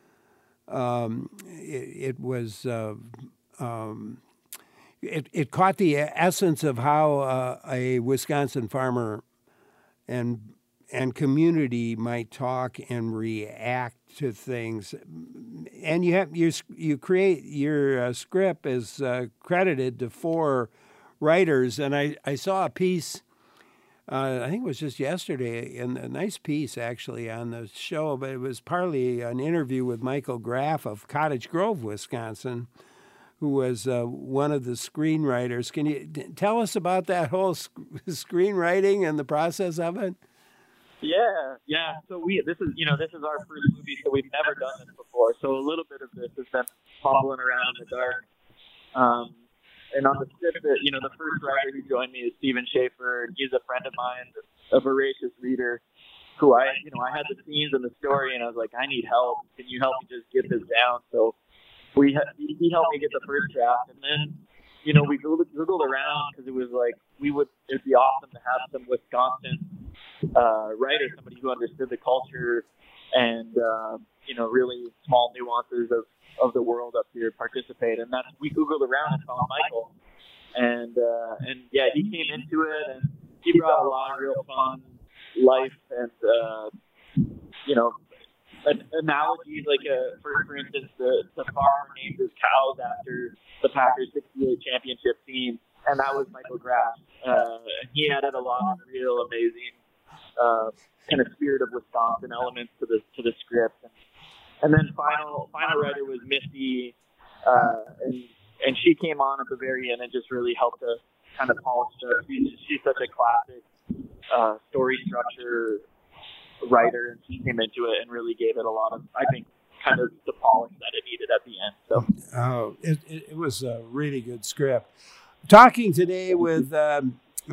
It caught the essence of how a Wisconsin farmer and community might talk and react to things. And you create your script is credited to 4 writers, and I saw a piece. I think it was just yesterday, and a nice piece actually on the show, but it was partly an interview with Michael Graff of Cottage Grove, Wisconsin, who was one of the screenwriters. Can you tell us about that whole screenwriting and the process of it? Yeah. So this is our first movie, so we've never done this before. So a little bit of this has been fumbling around in the dark. And on the script, the first writer who joined me is Stephen Schaefer, and he's a friend of mine, a voracious reader, who I had the scenes and the story, and I was like, I need help. Can you help me just get this down? So he helped me get the first draft, and then, we Googled around because it was like, it'd be awesome to have some Wisconsin writer, somebody who understood the culture and, really small nuances of the world up here participate. And we Googled around and found Michael. And he came into it, and he brought a lot of real fun life and, analogies, like for instance, the farmer named his cows after the Packers 68 championship team, and that was Michael Graff. He added a lot of real amazing kind of spirit of Wisconsin elements to the script. And then final writer was Misty, and she came on at the very end and just really helped us kind of polish it. She's such a classic story structure writer, and she came into it and really gave it a lot of, I think, kind of the polish that it needed at the end. So it was a really good script. Talking today with a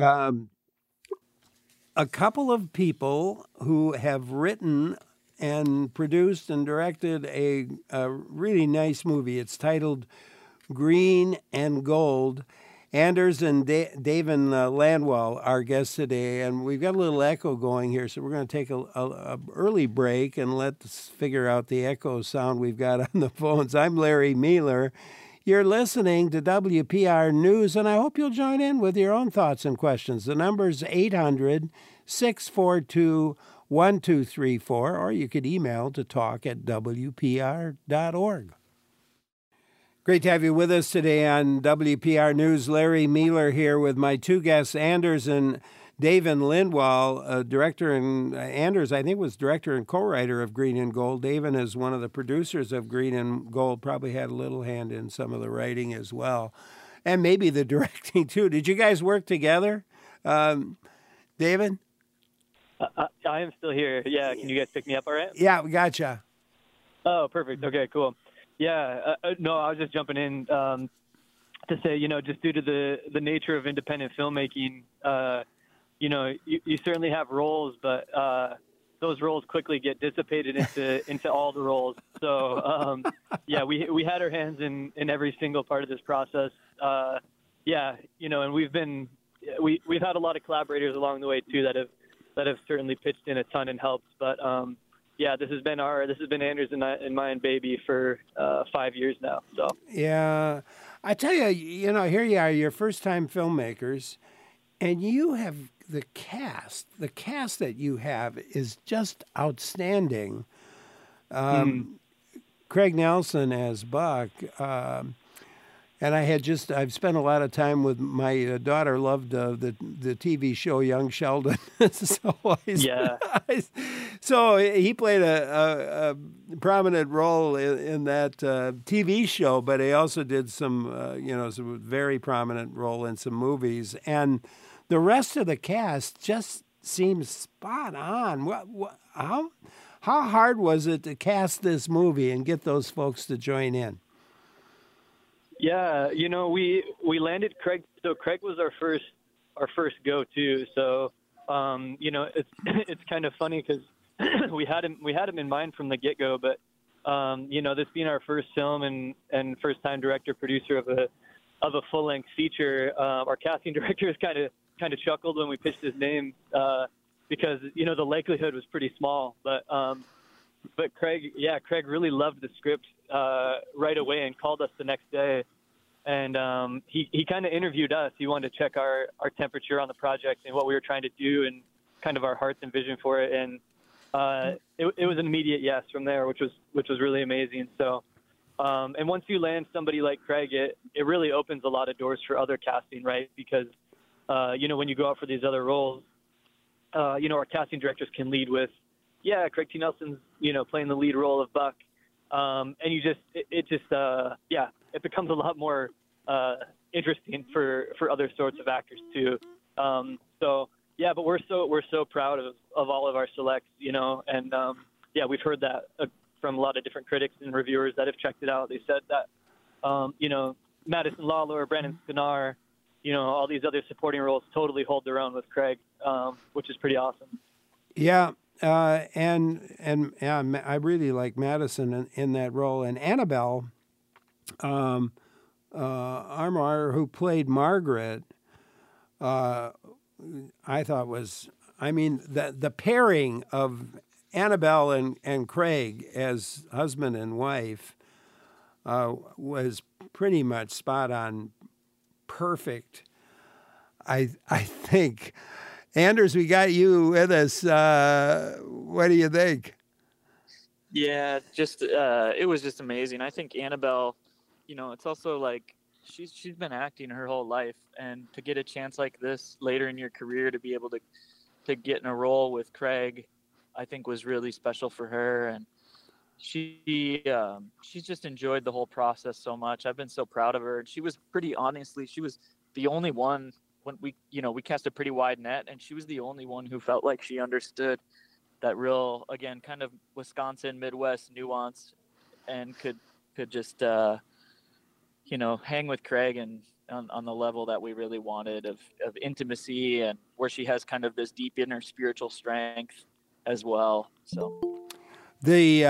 couple of people who have written and produced and directed a really nice movie. It's titled Green and Gold. Anders and David Landwall, our guests today, and we've got a little echo going here, so we're going to take a early break and let's figure out the echo sound we've got on the phones. I'm Larry Mueller. You're listening to WPR News, and I hope you'll join in with your own thoughts and questions. The number's 800-642-1234, or you could email to talk@wpr.org. Great to have you with us today on WPR News. Larry Mueller here with my two guests, Anders and David Lindwall, director, and Anders, I think, was director and co-writer of Green and Gold. David is one of the producers of Green and Gold, probably had a little hand in some of the writing as well, and maybe the directing too. Did you guys work together, David? I am still here. Yeah, can you guys pick me up all right? Yeah, we gotcha. Oh, perfect. Okay, cool. Yeah, no, I was just jumping in to say, just due to the nature of independent filmmaking, you certainly have roles, but those roles quickly get dissipated into all the roles. So, we had our hands in every single part of this process. And we've had a lot of collaborators along the way too that have certainly pitched in a ton and helped. But this has been Anders and mine baby for 5 years now. So yeah, I tell you, here you are, you're first-time filmmakers, and you have the cast. The cast that you have is just outstanding. Craig Nelson as Buck. And I've spent a lot of time with my daughter. Loved the TV show Young Sheldon. So he played a prominent role in that TV show, but he also did some very prominent role in some movies. And the rest of the cast just seems spot on. How hard was it to cast this movie and get those folks to join in? Yeah, we landed Craig. So Craig was our first go too. So it's kind of funny because we had him in mind from the get go. But this being our first film and first time director producer of a full length feature, our casting director kind of chuckled when we pitched his name because the likelihood was pretty small. But Craig really loved the script right away and called us the next day. And he kind of interviewed us. He wanted to check our temperature on the project and what we were trying to do and kind of our hearts and vision for it. And it was an immediate yes from there, which was really amazing. So, and once you land somebody like Craig, it really opens a lot of doors for other casting, right? Because, when you go out for these other roles, our casting directors can lead with, Craig T. Nelson's, playing the lead role of Buck. And it becomes a lot more interesting for other sorts of actors too. But we're so proud of all of our selects, and we've heard that from a lot of different critics and reviewers that have checked it out. They said that, Madison Lawlor, Brandon Skinar, all these other supporting roles totally hold their own with Craig, which is pretty awesome. Yeah. And I really like Madison in that role. And Annabelle Armour, who played Margaret, I thought the pairing of Annabelle and Craig as husband and wife was pretty much spot on, perfect. I think. Anders, we got you with us. What do you think? Yeah, it was just amazing. I think Annabelle, it's also like she's been acting her whole life, and to get a chance like this later in your career to be able to get in a role with Craig, I think was really special for her. And she's just enjoyed the whole process so much. I've been so proud of her. And she was she was the only one. When we cast a pretty wide net, and she was the only one who felt like she understood that real, again, kind of Wisconsin, Midwest nuance, and could just, hang with Craig and on the level that we really wanted of intimacy, and where she has kind of this deep inner spiritual strength as well. So the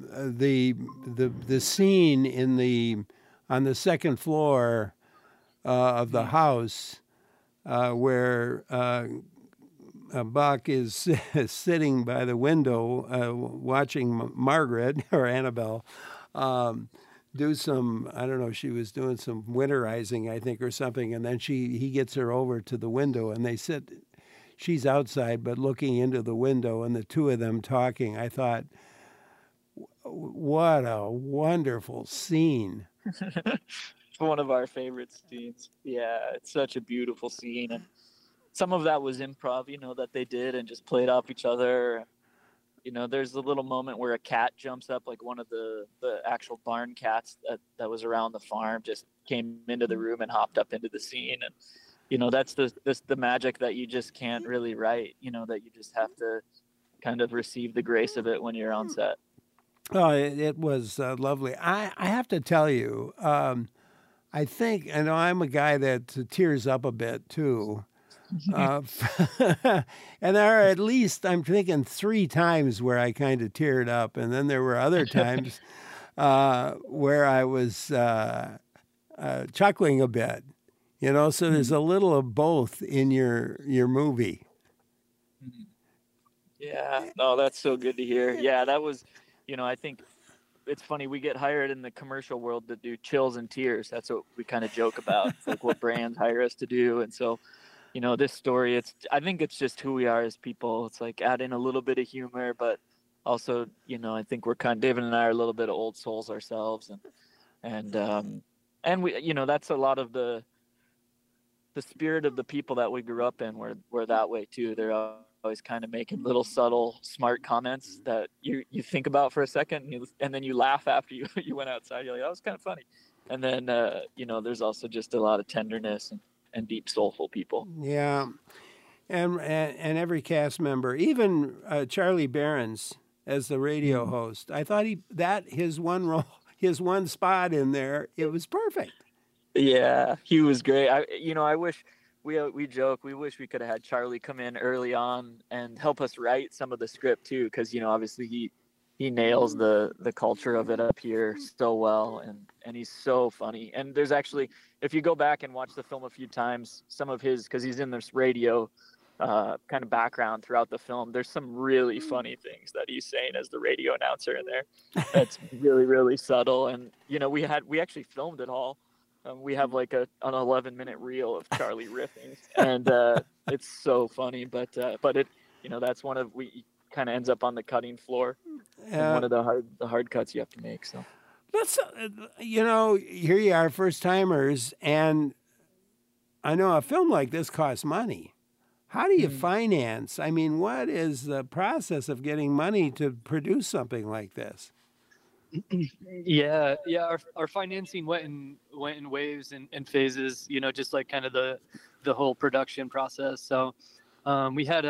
scene on the second floor of the house, where Buck is sitting by the window watching Margaret or Annabelle do some, I don't know, she was doing some winterizing, I think, or something, and then he gets her over to the window, and they sit, she's outside but looking into the window, and the two of them talking. I thought, what a wonderful scene. One of our favorite scenes. Yeah, it's such a beautiful scene, and some of that was improv, that they did and just played off each other. There's a little moment where a cat jumps up, like one of the actual barn cats that was around the farm just came into the room and hopped up into the scene. And that's the magic that you just can't really write, that you just have to kind of receive the grace of it when you're on set. Oh, it was lovely. I have to tell you, I think, I'm a guy that tears up a bit too. And there are at least, I'm thinking, 3 times where I kind of teared up. And then there were other times where I was chuckling a bit, so there's a little of both in your movie. Yeah, no, that's so good to hear. Yeah, that was, I think it's funny, we get hired in the commercial world to do chills and tears. That's what we kind of joke about. It's like what brands hire us to do. And so, this story, I think it's just who we are as people. It's like add in a little bit of humor, but also, I think we're David and I are a little bit of old souls ourselves. And and we, you know, that's a lot of the spirit of the people that we grew up in. We're that way too. They're always kind of making little subtle, smart comments that you think about for a second, and then you laugh after you went outside. You're like, that was kind of funny. And then you know, there's also just a lot of tenderness and deep, soulful people. Yeah, and every cast member, even Charlie Berens as the radio host, I thought his one spot in there, it was perfect. Yeah, he was great. I wish we joke. We wish we could have had Charlie come in early on and help us write some of the script too, because, you know, obviously he nails the culture of it up here so well, and he's so funny. And there's actually, if you go back and watch the film a few times, some of his, because he's in this radio kind of background throughout the film, there's some really funny things that he's saying as the radio announcer in there. That's really, really subtle. And, you know, we actually filmed it all. We have like an 11-minute reel of Charlie riffing, and it's so funny. But it, you know, that's we kind of ends up on the cutting floor. And one of the hard cuts you have to make. So let's, you know, here you are, first timers, and I know a film like this costs money. How do you finance? I mean, what is the process of getting money to produce something like this? Yeah. Our financing went in waves and phases. You know, just like kind of the whole production process. So we had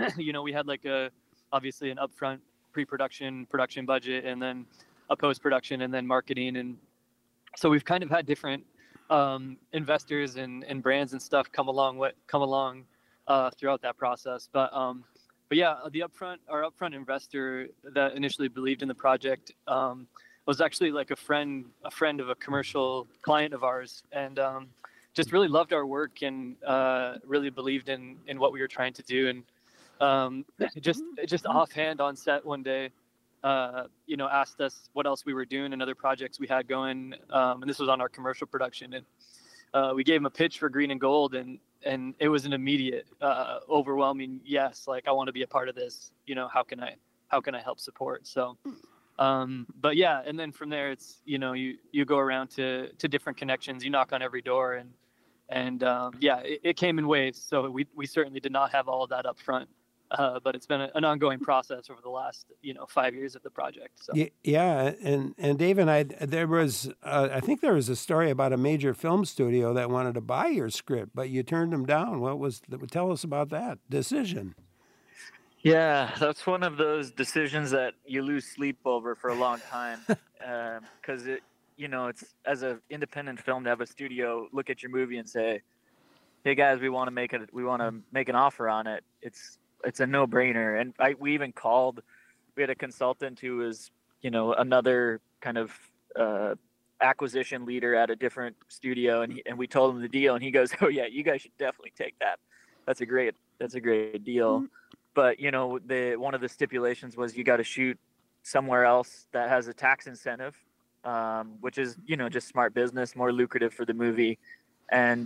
obviously an upfront production budget, and then a post-production, and then marketing. And so we've kind of had different investors and brands and stuff come along throughout that process. But yeah, our upfront investor that initially believed in the project was actually like a friend of a commercial client of ours, and just really loved our work and really believed in what we were trying to do. And just offhand on set one day, you know, asked us what else we were doing and other projects we had going. And this was on our commercial production. And we gave him a pitch for Green and Gold, and it was an immediate, overwhelming yes. Like, I want to be a part of this. You know, how can I help support? So, but yeah, and then from there, it's, you know, you go around to different connections. You knock on every door, and yeah, it came in waves. So we certainly did not have all of that up front. But it's been an ongoing process over the last, 5 years of the project. So. Yeah, and Dave and I think there was a story about a major film studio that wanted to buy your script, but you turned them down. Tell us about that decision. Yeah, that's one of those decisions that you lose sleep over for a long time, because it's, as an independent film, to have a studio look at your movie and say, "Hey guys, we want to make an offer on it." It's a no-brainer. And we even called. We had a consultant who was, another kind of acquisition leader at a different studio, and we told him the deal, and he goes, "Oh yeah, you guys should definitely take that. That's a great deal." Mm-hmm. But one of the stipulations was you got to shoot somewhere else that has a tax incentive, which is just smart business, more lucrative for the movie, and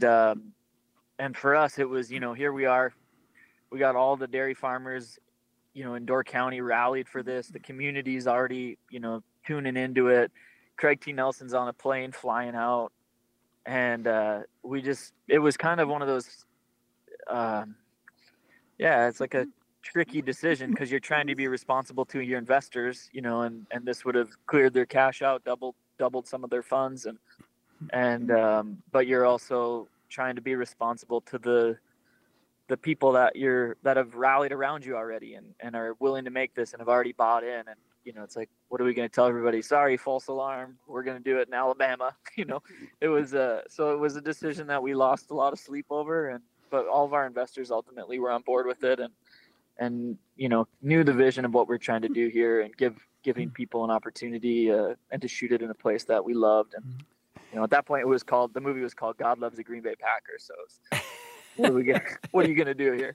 for us it was here we are. We got all the dairy farmers, in Door County rallied for this. The community's already, tuning into it. Craig T. Nelson's on a plane flying out. And it was kind of one of those, it's like a tricky decision because you're trying to be responsible to your investors, and this would have cleared their cash out, doubled some of their funds. But you're also trying to be responsible to the people that have rallied around you already and are willing to make this and have already bought in. And, it's like, what are we going to tell everybody? Sorry, false alarm. We're going to do it in Alabama. It was a decision that we lost a lot of sleep over, but all of our investors ultimately were on board with it and knew the vision of what we're trying to do here and giving people an opportunity and to shoot it in a place that we loved. And, at that point the movie was called God Loves the Green Bay Packers. So it's, what are you going to do here?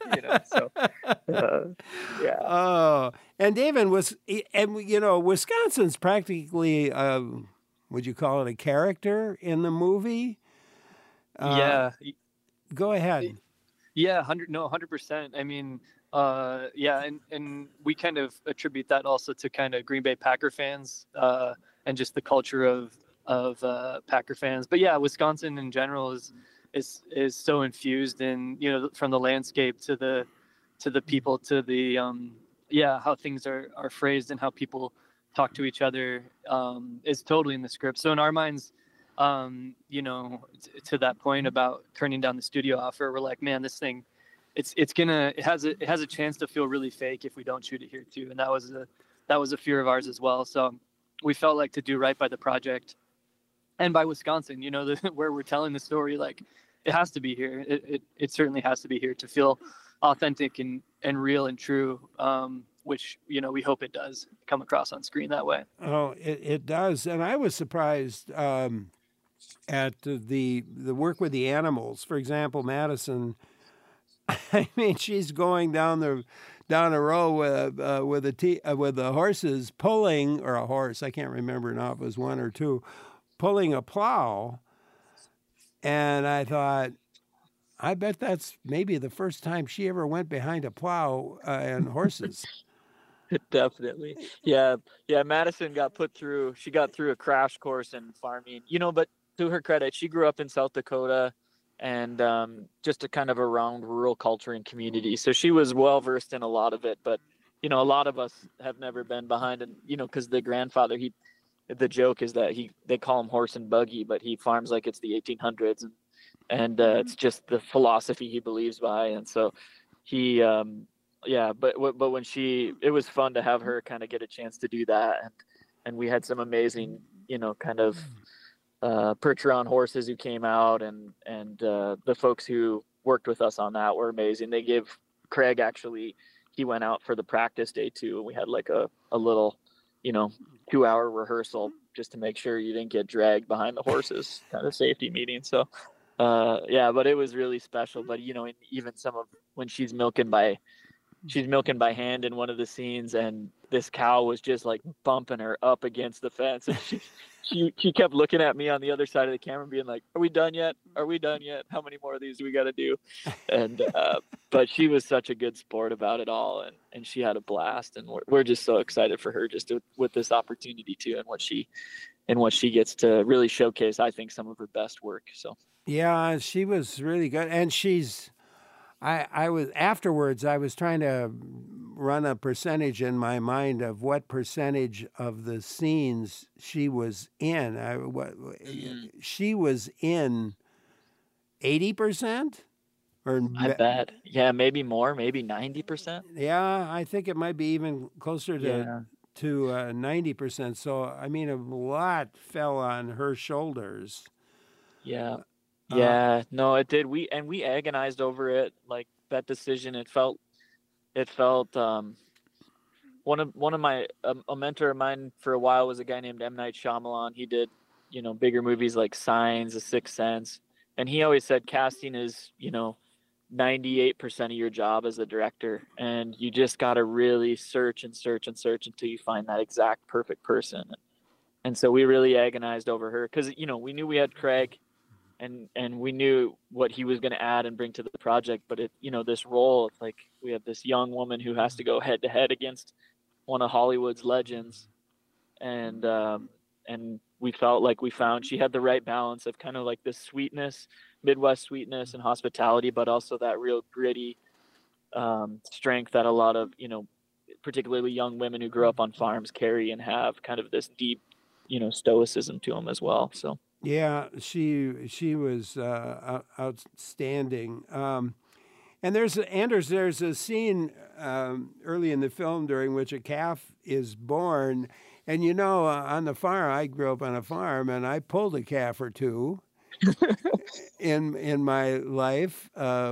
Yeah. Oh, and David Wisconsin's practically, would you call it a character in the movie? Yeah. Go ahead. Yeah, 100%. I mean, and we kind of attribute that also to kind of Green Bay Packer fans and just the culture of of Packer fans. But yeah, Wisconsin in general is so infused in, you know, from the landscape to the people to the how things are phrased and how people talk to each other is totally in the script. So in our minds, you know, to that point about turning down the studio offer, we're like, man, this thing, it has a chance to feel really fake if we don't shoot it here too. And that was a fear of ours as well. So we felt like to do right by the project and by Wisconsin, you know, where we're telling the story, like it has to be here. It certainly has to be here to feel authentic and real and true, which, you know, we hope it does come across on screen that way. Oh, it does. And I was surprised at the work with the animals. For example, Madison, I mean, she's going down a row with the horses pulling, or a horse, I can't remember now if it was one or two, pulling a plow. And I thought, I bet that's maybe the first time she ever went behind a plow and horses. Definitely. Yeah. Madison got through a crash course in farming, you know, but to her credit, she grew up in South Dakota and just a kind of around rural culture and community. So she was well versed in a lot of it, but, you know, a lot of us have never been behind, and, you know, because the grandfather, the joke is that they call him horse and buggy, but he farms like it's the 1800s, and it's just the philosophy he believes by. And so he, but when it was fun to have her kind of get a chance to do that. And we had some amazing, you know, kind of Percheron horses who came out, and the folks who worked with us on that were amazing. They gave Craig, actually, he went out for the practice day too. And we had like a little, you know, 2-hour rehearsal just to make sure you didn't get dragged behind the horses, kind of safety meeting. So, but it was really special. But, you know, even some of when she's milking by hand in one of the scenes, and this cow was just like bumping her up against the fence, and she kept looking at me on the other side of the camera being like, are we done yet? How many more of these do we got to do? And but she was such a good sport about it all, and she had a blast, and we're just so excited for her with this opportunity too, and what she gets to really showcase, I think, some of her best work. So yeah, she was really good. And I was trying to run a percentage in my mind of what percentage of the scenes she was in. She was in 80%? I bet. Yeah, maybe more, maybe 90%. Yeah, I think it might be even closer to 90%. So, I mean, a lot fell on her shoulders. Yeah. Yeah, no, it did. We agonized over it, like that decision. It felt one of my a mentor of mine for a while was a guy named M. Night Shyamalan. He did, you know, bigger movies like Signs, The Sixth Sense, and he always said casting is, you know, 98% of your job as a director, and you just got to really search until you find that exact perfect person. And so we really agonized over her because, you know, we knew we had Craig. And we knew what he was going to add and bring to the project, but this role, it's like we have this young woman who has to go head to head against one of Hollywood's legends, and we felt like she had the right balance of kind of like this sweetness, Midwest sweetness and hospitality, but also that real gritty strength that a lot of, you know, particularly young women who grew up on farms carry and have kind of this deep, you know, stoicism to them as well. So. Yeah, she was outstanding. And there's a scene early in the film during which a calf is born, and you know, on the farm, I grew up on a farm, and I pulled a calf or two in my life.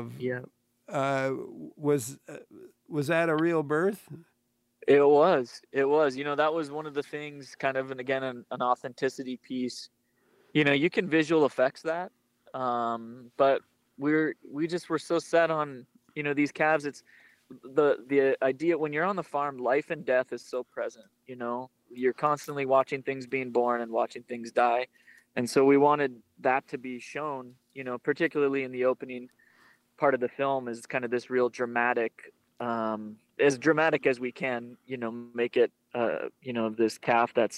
Was that a real birth? It was. You know, that was one of the things, kind of, and again, an authenticity piece. You know, you can visual effects that, but we were so set on, you know, these calves. It's the idea when you're on the farm, life and death is so present. You know, you're constantly watching things being born and watching things die, and so we wanted that to be shown. You know, particularly in the opening part of the film, is kind of this real dramatic, as dramatic as we can. You know, make it. You know, this calf that's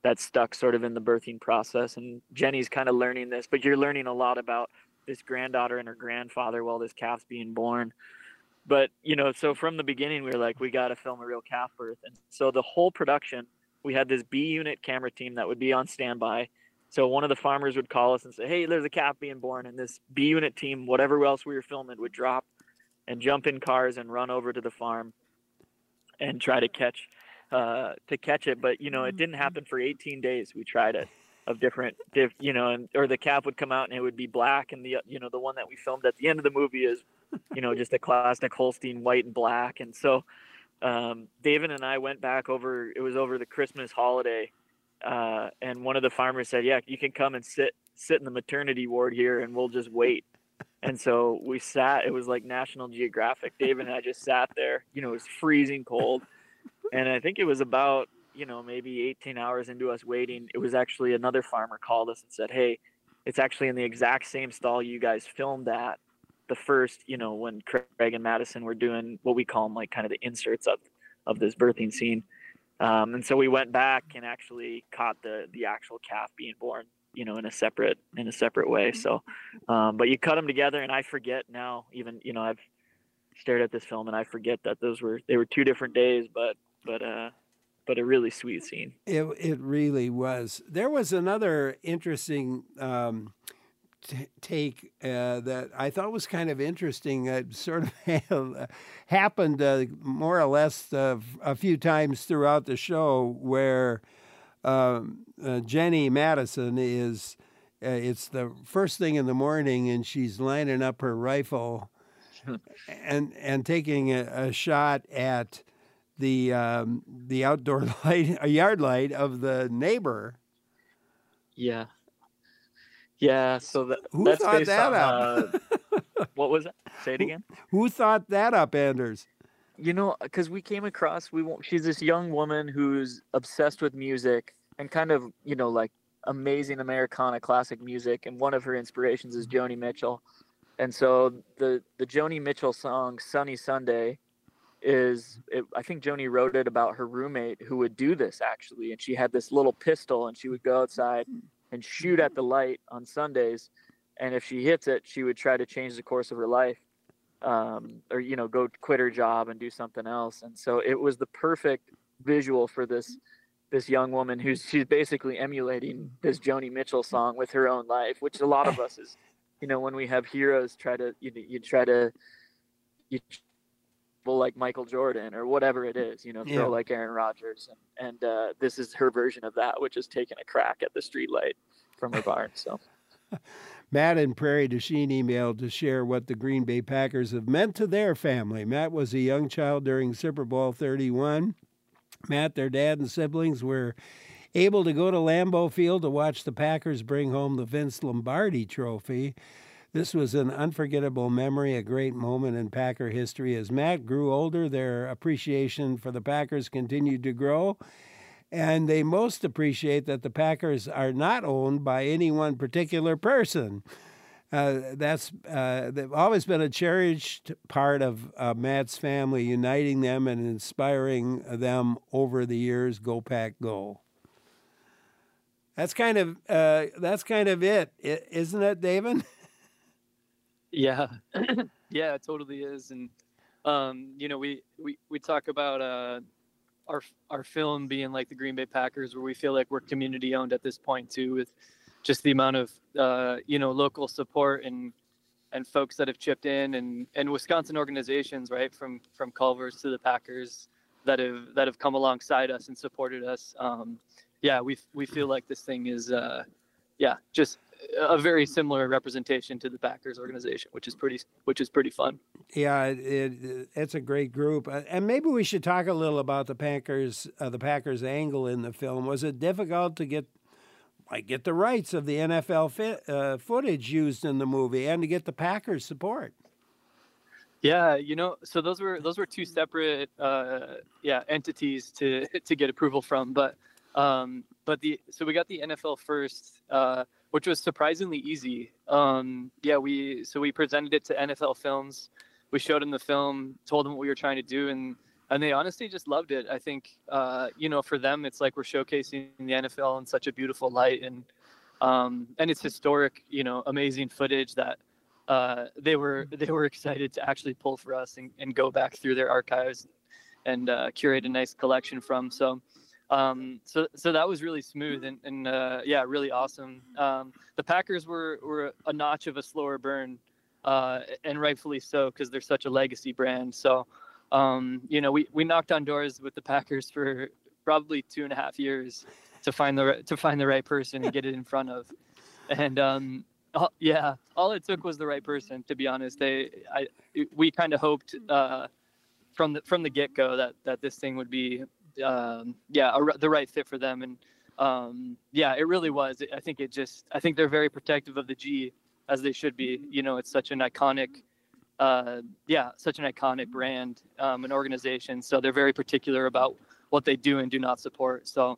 that's stuck sort of in the birthing process. And Jenny's kind of learning this, but you're learning a lot about this granddaughter and her grandfather while this calf's being born. But, you know, so from the beginning, we were like, we got to film a real calf birth. And so the whole production, we had this B unit camera team that would be on standby. So one of the farmers would call us and say, hey, there's a calf being born. And this B unit team, whatever else we were filming, would drop and jump in cars and run over to the farm and try to catch it. But, you know, it didn't happen for 18 days. We tried it of different, you know, and, or the calf would come out and it would be black. And the, you know, the one that we filmed at the end of the movie is, you know, just a classic Holstein, white and black. And so David and I went back over the Christmas holiday. And one of the farmers said, yeah, you can come and sit in the maternity ward here and we'll just wait. And so we sat, it was like National Geographic. David and I just sat there, you know, it was freezing cold. And I think it was about, you know, maybe 18 hours into us waiting, it was actually another farmer called us and said, hey, it's actually in the exact same stall you guys filmed at the first, you know, when Craig and Madison were doing what we call them, like kind of the inserts of this birthing scene. And so we went back and actually caught the actual calf being born, you know, in a separate way. So, but you cut them together, and I forget now, even, you know, I've stared at this film and I forget that they were 2 different days, but a really sweet scene. It really was. There was another interesting take that I thought was kind of interesting. It sort of happened more or less a few times throughout the show, where Jenny Madison is, it's the first thing in the morning and she's lining up her rifle and taking a shot at the outdoor light, a yard light of the neighbor. Yeah. Yeah, so Who that's thought based that on, up? What was it? Say it again. Who thought that up, Anders? You know, because we came across, she's this young woman who's obsessed with music and kind of, you know, like amazing Americana classic music. And one of her inspirations is Joni Mitchell. And so the Joni Mitchell song, Sunny Sunday, I think Joni wrote it about her roommate who would do this actually. And she had this little pistol and she would go outside and shoot at the light on Sundays. And if she hits it, she would try to change the course of her life, or, you know, go quit her job and do something else. And so it was the perfect visual for this young woman she's basically emulating this Joni Mitchell song with her own life, which a lot of us is, you know, when we have heroes like Michael Jordan or whatever it is, you know, throw like Aaron Rodgers. And this is her version of that, which is taking a crack at the street light from her barn. So Matt in Prairie du Chien emailed to share what the Green Bay Packers have meant to their family. Matt was a young child during Super Bowl 31. Matt, their dad and siblings were able to go to Lambeau Field to watch the Packers bring home the Vince Lombardi Trophy. This was an unforgettable memory, a great moment in Packer history. As Matt grew older, their appreciation for the Packers continued to grow, and they most appreciate that the Packers are not owned by any one particular person. They've always been a cherished part of Matt's family, uniting them and inspiring them over the years. Go Pack, go! That's kind of it, isn't it, David? Yeah, yeah, it totally is. And, you know, we talk about our film being like the Green Bay Packers, where we feel like we're community owned at this point too, with just the amount of, you know, local support and folks that have chipped in and Wisconsin organizations, right, from Culver's to the Packers that have come alongside us and supported us. Yeah, we feel like this thing is, just a very similar representation to the Packers organization, which is pretty fun. Yeah, it's a great group, and maybe we should talk a little about the Packers angle in the film. Was it difficult to get the rights of the NFL footage used in the movie and to get the Packers support? Yeah, you know, so those were 2 separate entities to get approval from, so we got the NFL first, which was surprisingly easy. We presented it to NFL Films. We showed them the film, told them what we were trying to do, and and they honestly just loved it. I think, for them, it's like we're showcasing the NFL in such a beautiful light, and it's historic, amazing footage that they were excited to actually pull for us and go back through their archives and curate a nice collection from. So that was really smooth and really awesome. The Packers were a notch of a slower burn, and rightfully so, because they're such a legacy brand. So, we knocked on doors with the Packers for probably 2.5 years to find the right person and get it in front of. And all it took was the right person, to be honest. We kind of hoped from the get-go that this thing would be the right fit for them, and it really was. I think they're very protective of the G, as they should be. It's such an iconic brand, an organization, so they're very particular about what they do and do not support. So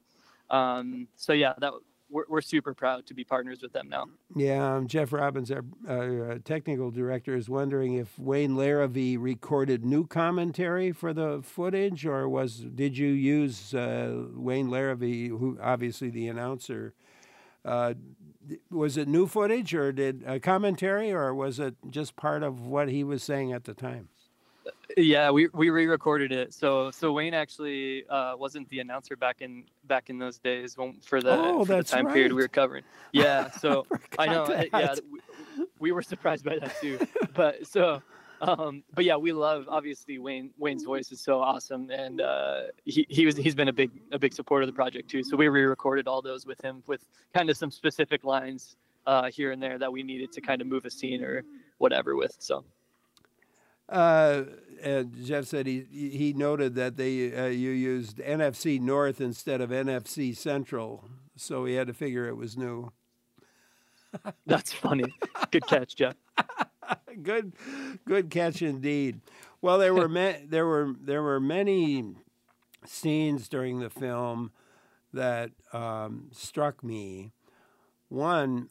we're super proud to be partners with them now. Yeah, Jeff Robbins, our technical director, is wondering if Wayne Larrivee recorded new commentary for the footage, or did you use Wayne Larrivee, who obviously the announcer? Was it new footage, or did commentary, or was it just part of what he was saying at the time? Yeah, we re-recorded it. So Wayne actually wasn't the announcer back in those days for the time period we were covering. Yeah, so I know. Yeah, we were surprised by that too. But yeah, we love, obviously, Wayne's voice is so awesome, and he's been a big supporter of the project too. So we re-recorded all those with him, with kind of some specific lines here and there that we needed to kind of move a scene or whatever with. So. And Jeff said he noted that you used NFC North instead of NFC Central, so he had to figure it was new. That's funny. Good catch, Jeff. Good catch indeed. Well, there were many scenes during the film that struck me. One,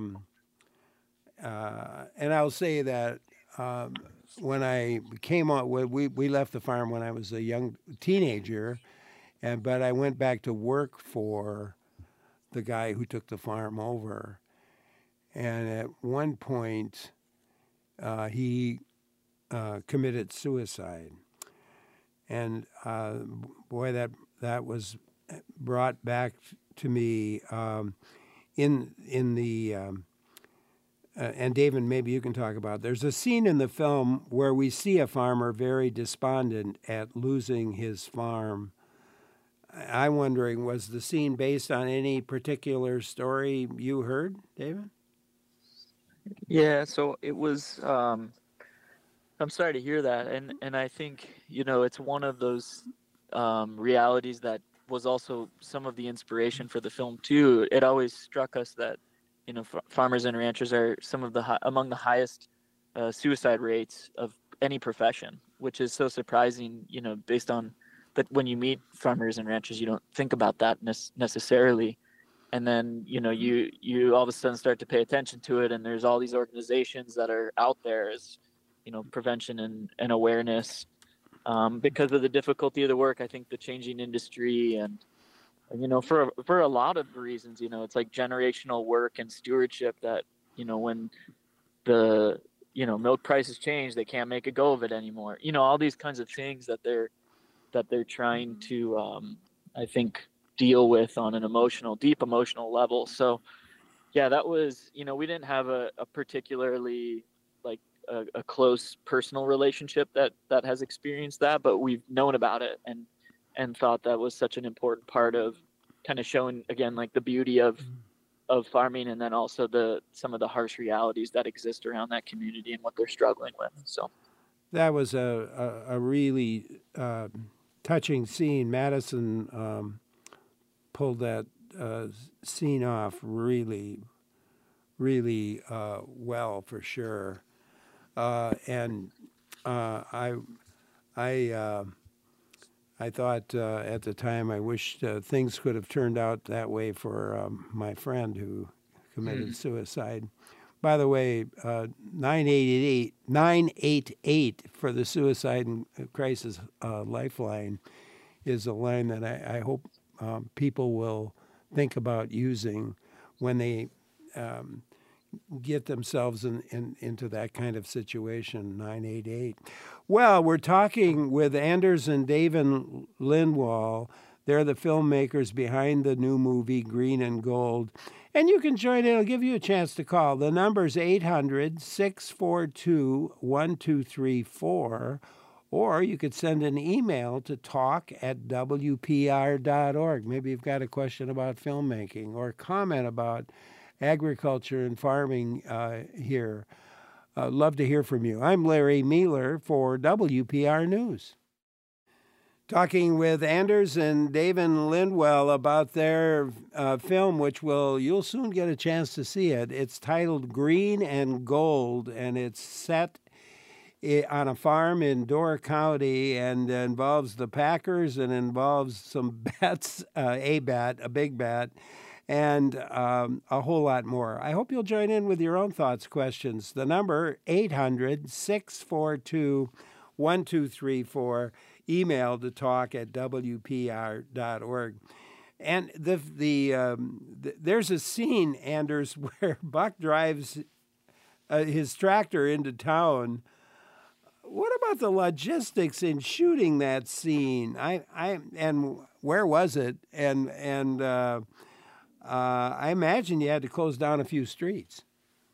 and I'll say that. When I came on, we left the farm when I was a young teenager, but I went back to work for the guy who took the farm over. And at one point, he committed suicide. And boy, that was brought back to me in the. And David, maybe you can talk about it. There's a scene in the film where we see a farmer very despondent at losing his farm. I'm wondering, was the scene based on any particular story you heard, David? Yeah, so it was. I'm sorry to hear that, and I think it's one of those realities that was also some of the inspiration for the film too. It always struck us that. Farmers and ranchers are some of among the highest suicide rates of any profession, which is so surprising, based on that when you meet farmers and ranchers, you don't think about that necessarily. And then, you all of a sudden start to pay attention to it. And there's all these organizations that are out there as, prevention and awareness. Because of the difficulty of the work, I think the changing industry and for a lot of reasons, it's like generational work and stewardship that, when the, milk prices change, they can't make a go of it anymore. All these kinds of things that they're trying to, I think, deal with on an deep emotional level. So, yeah, that was, we didn't have a particularly like a close personal relationship that has experienced that, but we've known about it and thought that was such an important part of kind of showing, again, like the beauty of farming, and then also some of the harsh realities that exist around that community and what they're struggling with. So that was a really touching scene. Madison pulled that scene off really well, for sure. And I thought at the time I wished things could have turned out that way for my friend who committed suicide. By the way, 988 for the Suicide and Crisis Lifeline is a line that I hope people will think about using when they get themselves into that kind of situation, 988. Well, we're talking with Anders and David Lindwall. They're the filmmakers behind the new movie, Green and Gold. And you can join in. I'll give you a chance to call. The number's 800-642-1234. Or you could send an email to talk@wpr.org. Maybe you've got a question about filmmaking or comment about agriculture and farming here. Love to hear from you. I'm Larry Mueller for WPR News. Talking with Anders and David Lindwall about their film, which you'll soon get a chance to see it. It's titled Green and Gold, and it's set on a farm in Door County and involves the Packers and involves some bats, a big bat, and a whole lot more. I hope you'll join in with your own thoughts, questions. The number 800-642-1234. Email to talk@wpr.org. And there's a scene, Anders, where Buck drives his tractor into town. What about the logistics in shooting that scene? And where was it? And I imagine you had to close down a few streets.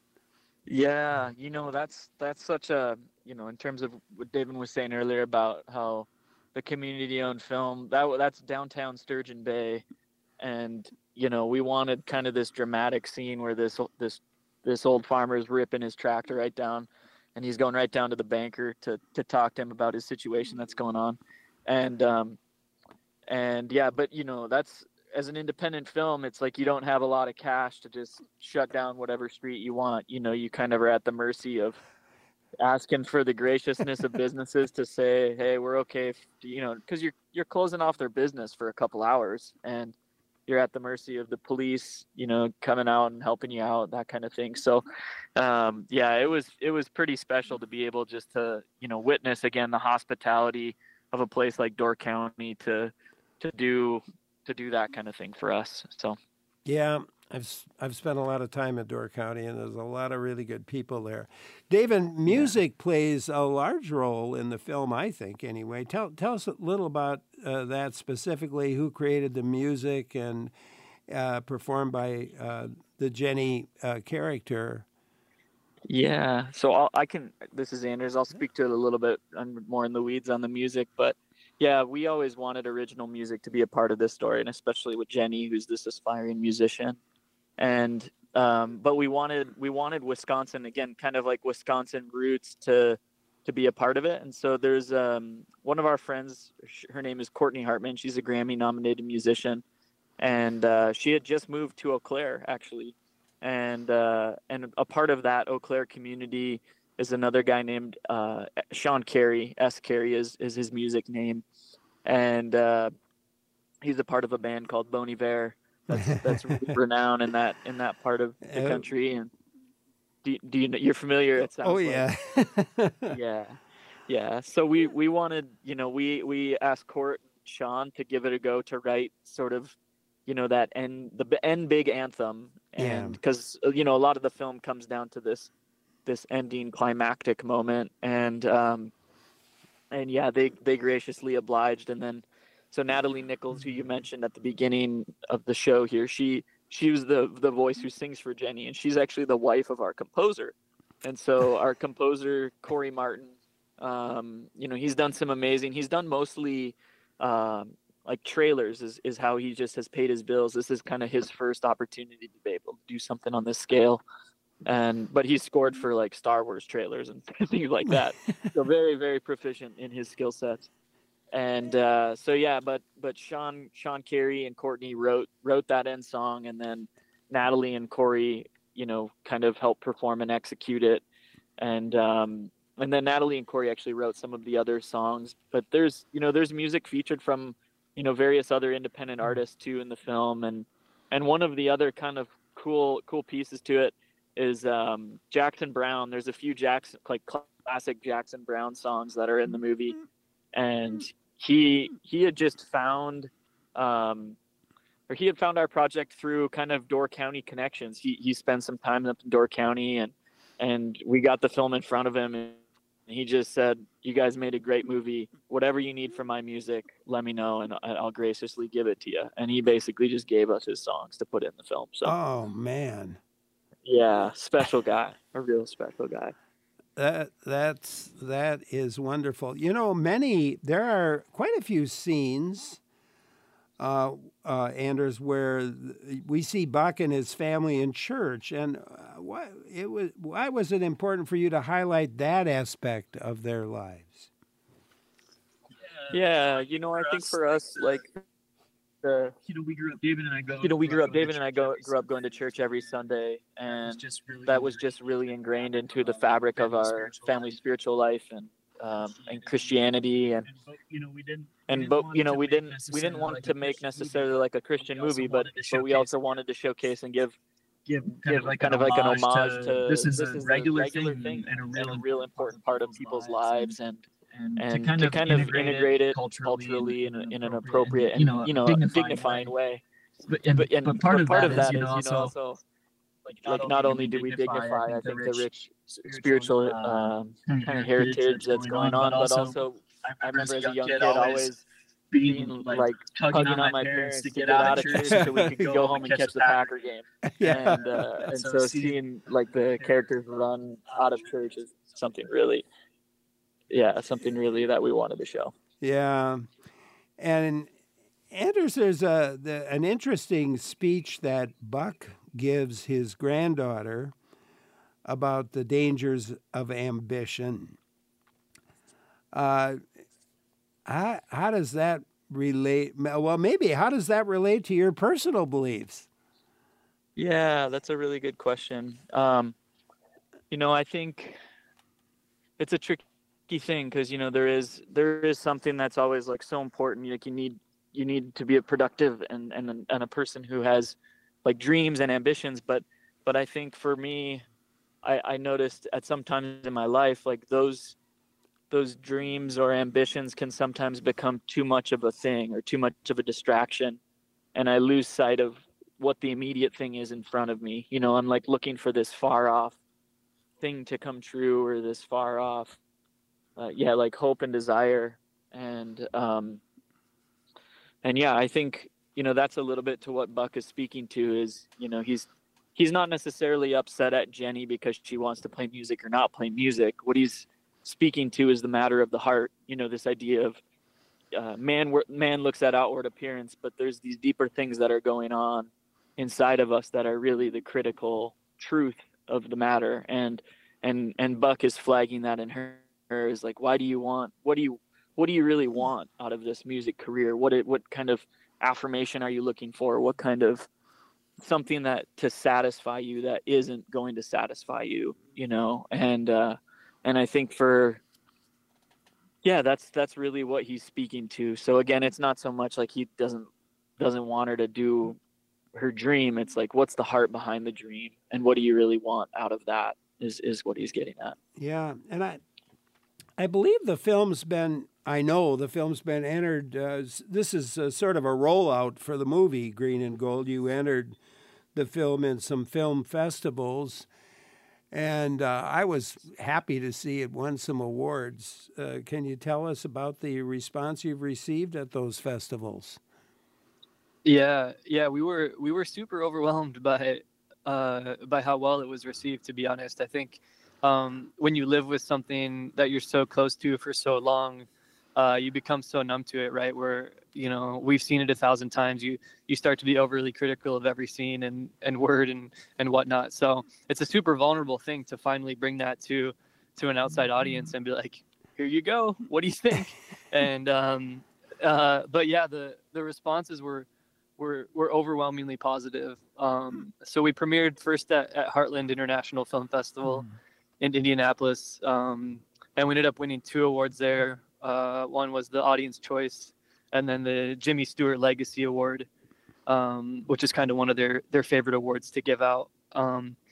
Yeah, that's such a, in terms of what David was saying earlier about how the community-owned film, that's downtown Sturgeon Bay, and we wanted kind of this dramatic scene where this old farmer is ripping his tractor right down, and he's going right down to the banker to talk to him about his situation that's going on, and yeah, but that's, as an independent film, it's like you don't have a lot of cash to just shut down whatever street you want. You kind of are at the mercy of asking for the graciousness of businesses to say, hey, we're okay, because you're closing off their business for a couple hours, and you're at the mercy of the police, coming out and helping you out, that kind of thing. So, yeah, it was pretty special to be able just to, witness again the hospitality of a place like Door County to do that kind of thing for us. So, yeah. I've spent a lot of time in Door County, and there's a lot of really good people there. David, music plays a large role in the film, I think, anyway. Tell us a little about that specifically, who created the music and performed by the Jenny character. Yeah, so this is Anders, I'll speak to it a little bit. I'm more in the weeds on the music, but yeah, we always wanted original music to be a part of this story, and especially with Jenny, who's this aspiring musician. And but we wanted Wisconsin, again, kind of like Wisconsin roots to be a part of it. And so there's one of our friends, her name is Courtney Hartman. She's a Grammy-nominated musician, and she had just moved to Eau Claire, actually. And a part of that Eau Claire community is another guy named Sean Carey. S. Carey is his music name, and he's a part of a band called Bon Iver. That's really renowned in that part of the country. And you're familiar? It sounds yeah. So we wanted, we asked Court and Sean to give it a go to write sort of, that the end big anthem, and because a lot of the film comes down to this ending climactic moment, and yeah, they graciously obliged. And then so Natalie Nichols, who you mentioned at the beginning of the show here, she was the voice who sings for Jenny, and she's actually the wife of our composer. And so our composer, Corey Martin, he's done he's done mostly like trailers is how he just has paid his bills. This is kind of his first opportunity to be able to do something on this scale. But he's scored for like Star Wars trailers and things like that. So very, very proficient in his skill sets. And so yeah, but Sean Carey and Courtney wrote that end song, and then Natalie and Corey, kind of helped perform and execute it. And then Natalie and Corey actually wrote some of the other songs. But there's music featured from various other independent artists too in the film. And one of the other kind of cool pieces to it is Jackson Browne. There's a few classic Jackson Browne songs that are in the movie, and he had just found he had found our project through kind of Door County connections. He spent some time up in Door County, and we got the film in front of him, and he just said, "You guys made a great movie. Whatever you need from my music, let me know, and I'll graciously give it to you." And he basically just gave us his songs to put in the film. So, oh man, yeah, special guy, a real special guy. That is wonderful. You know, there are quite a few scenes, Anders, where we see Buck and his family in church, and why was it important for you to highlight that aspect of their lives? Yeah, you know, I think for us, like, we grew up, David and I grew up going to church every Sunday, and that was just really ingrained into the fabric of our family's spiritual life and Christianity, we didn't want to make necessarily like a Christian movie, but we also wanted to showcase and give kind of like an homage to this is a regular thing and a real important part of people's lives, and to kind of integrate it culturally in an appropriate and dignifying way. But part of that is also like not only do we dignify, I think, the rich spiritual kind of heritage that's going on, but also I remember as a young kid always being like tugging on my parents to get out of church so we could go home and catch the Packer game. Yeah. And so seeing like the characters run out of church is something really that we wanted to show. Yeah. And Anders, there's an interesting speech that Buck gives his granddaughter about the dangers of ambition. How does that relate? Well, maybe how does that relate to your personal beliefs? Yeah, that's a really good question. I think it's a tricky thing because there is something that's always like so important. Like you need to be a productive and a person who has like dreams and ambitions. But I think for me, I noticed at some times in my life, like those dreams or ambitions can sometimes become too much of a thing or too much of a distraction, and I lose sight of what the immediate thing is in front of me. I'm like looking for this far off thing to come true, or this far off like hope and desire, and I think that's a little bit to what Buck is speaking to. Is he's not necessarily upset at Jenny because she wants to play music or not play music. What he's speaking to is the matter of the heart. This idea of man looks at outward appearance, but there's these deeper things that are going on inside of us that are really the critical truth of the matter. And Buck is flagging that in her is like, what do you really want out of this music career? What kind of affirmation are you looking for? What kind of something that to satisfy you that isn't going to satisfy you, and I think that's really what he's speaking to. So again, it's not so much like he doesn't want her to do her dream. It's like, what's the heart behind the dream, and what do you really want out of that is what he's getting at. Yeah, and I believe the film's been entered. This is sort of a rollout for the movie Green and Gold. You entered the film in some film festivals, and I was happy to see it won some awards. Can you tell us about the response you've received at those festivals? Yeah, we were super overwhelmed by how well it was received, to be honest. I think when you live with something that you're so close to for so long, you become so numb to it, right? Where, we've seen it 1,000 times. You start to be overly critical of every scene and word and whatnot. So it's a super vulnerable thing to finally bring that to an outside audience and be like, here you go. What do you think? And, but yeah, the responses were overwhelmingly positive. So we premiered first at Heartland International Film Festival in Indianapolis. And we ended up winning 2 awards there. One was the Audience Choice, and then the Jimmy Stewart Legacy Award, which is kind of one of their favorite awards to give out.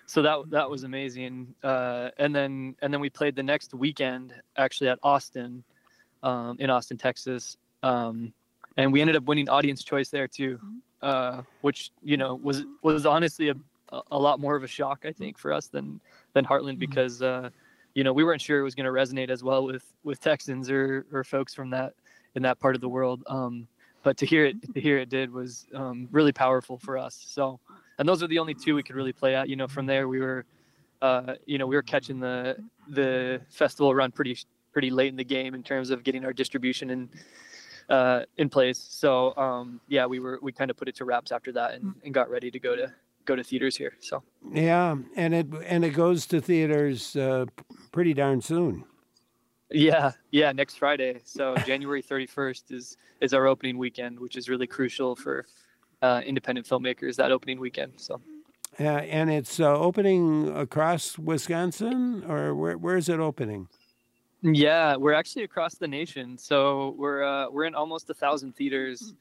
so that was amazing. And then we played the next weekend actually at Austin, in Austin, Texas. And we ended up winning audience choice there too, which, you know, was honestly a lot more of a shock, I think, for us than Heartland, because, you know, we weren't sure it was going to resonate as well with Texans or folks from in that part of the world. But to hear it did was really powerful for us. So, and those are the only two we could really play at. You know, from there we were, you know, we were catching the festival run pretty late in the game in terms of getting our distribution in place. So yeah, we kind of put it to wraps after that and got ready to go to theaters here. So yeah, and it goes to theaters pretty darn soon. Yeah, next Friday. So January 31st is our opening weekend, which is really crucial for independent filmmakers, that opening weekend. So and it's opening across Wisconsin, or where is it opening? Yeah, we're actually across the nation. So we're in almost 1,000 theaters.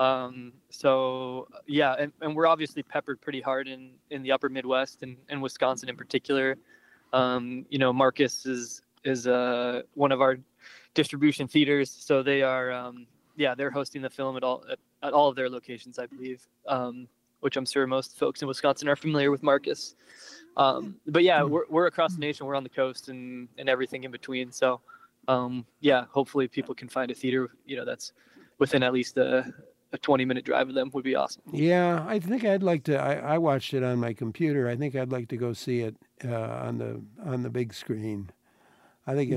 So yeah, and we're obviously peppered pretty hard in the upper Midwest and Wisconsin in particular. You know, Marcus is one of our distribution theaters, so they are they're hosting the film at all of their locations, I believe, which I'm sure most folks in Wisconsin are familiar with Marcus. But yeah, we're across the nation, we're on the coast and everything in between. So yeah, hopefully people can find a theater, you know, that's within at least a 20-minute drive of them would be awesome. Yeah, I think I'd like to. I watched it on my computer. I think I'd like to go see it on the big screen. I think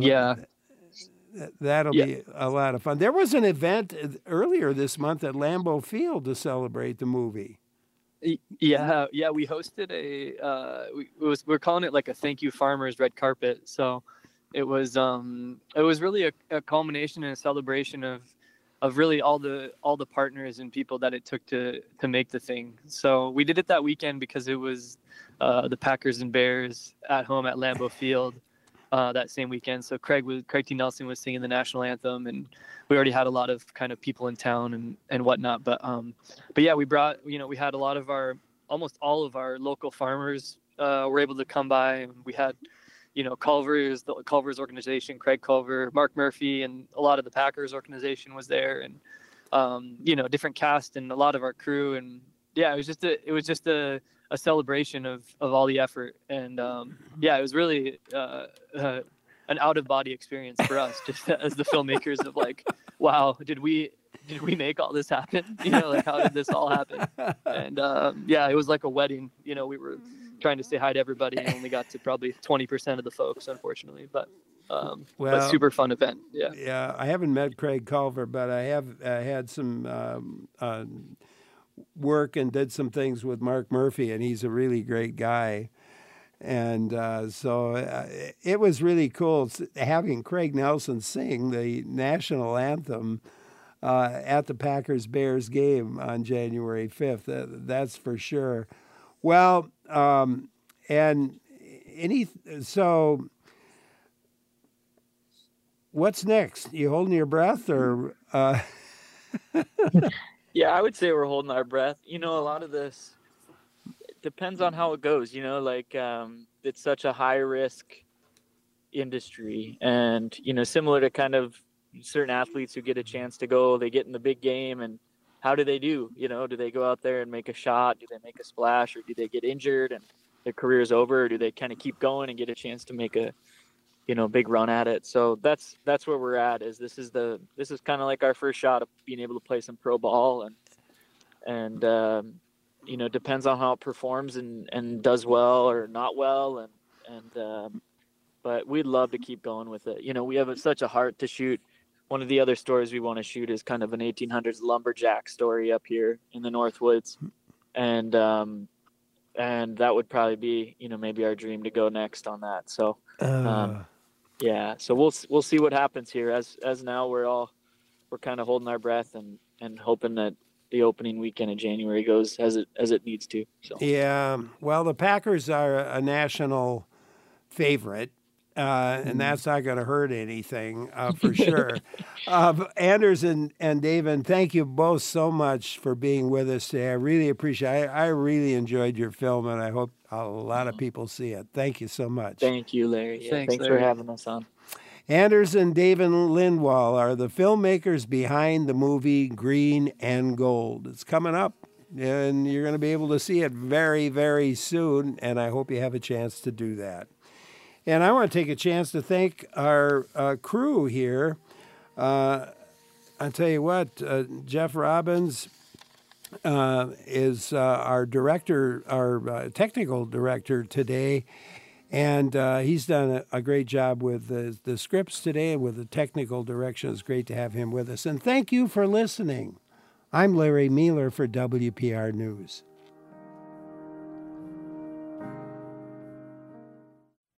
that'll be a lot of fun. There was an event earlier this month at Lambeau Field to celebrate the movie. Yeah, we hosted we're calling it like a Thank You Farmers red carpet. So it was really a culmination and a celebration of really all the partners and people that it took to make the thing. So we did it that weekend because it was the Packers and Bears at home at Lambeau Field that same weekend. So Craig T. Nelson was singing the national anthem, and we already had a lot of kind of people in town and whatnot. But yeah, we had a lot of almost all of our local farmers were able to come by, and we had, you know, the Culver's organization, Craig Culver, Mark Murphy, and a lot of the Packers organization was there, and you know, different cast and a lot of our crew. And yeah, it was just a celebration of all the effort. And yeah, it was really an out of body experience for us, just as the filmmakers of like, wow, did we make all this happen? You know, like, how did this all happen? And yeah, it was like a wedding. You know, we were trying to say hi to everybody and only got to probably 20% of the folks, unfortunately, but super fun event. Yeah, I haven't met Craig Culver, but I have had some work and did some things with Mark Murphy, and he's a really great guy. And so it was really cool having Craig Nelson sing the national anthem at the Packers-Bears game on January 5th. That's for sure. Well, so what's next? You holding your breath, or? Yeah, I would say we're holding our breath. You know, a lot of this depends on how it goes. You know, like it's such a high risk industry, and you know, similar to kind of certain athletes who get a chance to go, they get in the big game, and how do they do? You know, do they go out there and make a shot? Do they make a splash, or do they get injured and their career is over? Or do they kind of keep going and get a chance to make a, you know, big run at it? So that's where we're at. This is kind of like our first shot of being able to play some pro ball, and you know, depends on how it performs and does well or not well, and but we'd love to keep going with it. You know, we have such a heart to shoot. One of the other stories we want to shoot is kind of an 1800s lumberjack story up here in the Northwoods, and that would probably be, you know, maybe our dream to go next on that. So yeah, so we'll see what happens here. As now we're kind of holding our breath and hoping that the opening weekend in January goes as it needs to. So yeah, well, the Packers are a national favorite. and that's not going to hurt anything for sure. Anders and David, thank you both so much for being with us today. I really appreciate it. I really enjoyed your film, and I hope a lot of people see it. Thank you so much. Thank you, Larry. Yeah, thanks Larry. for having us on. Anders and David Lindwall are the filmmakers behind the movie Green and Gold. It's coming up, and you're going to be able to see it very, very soon, and I hope you have a chance to do that. And I want to take a chance to thank our crew here. I'll tell you what, Jeff Robbins is our director, our technical director today. And he's done a great job with the scripts today and with the technical direction. It's great to have him with us. And thank you for listening. I'm Larry Mueller for WPR News.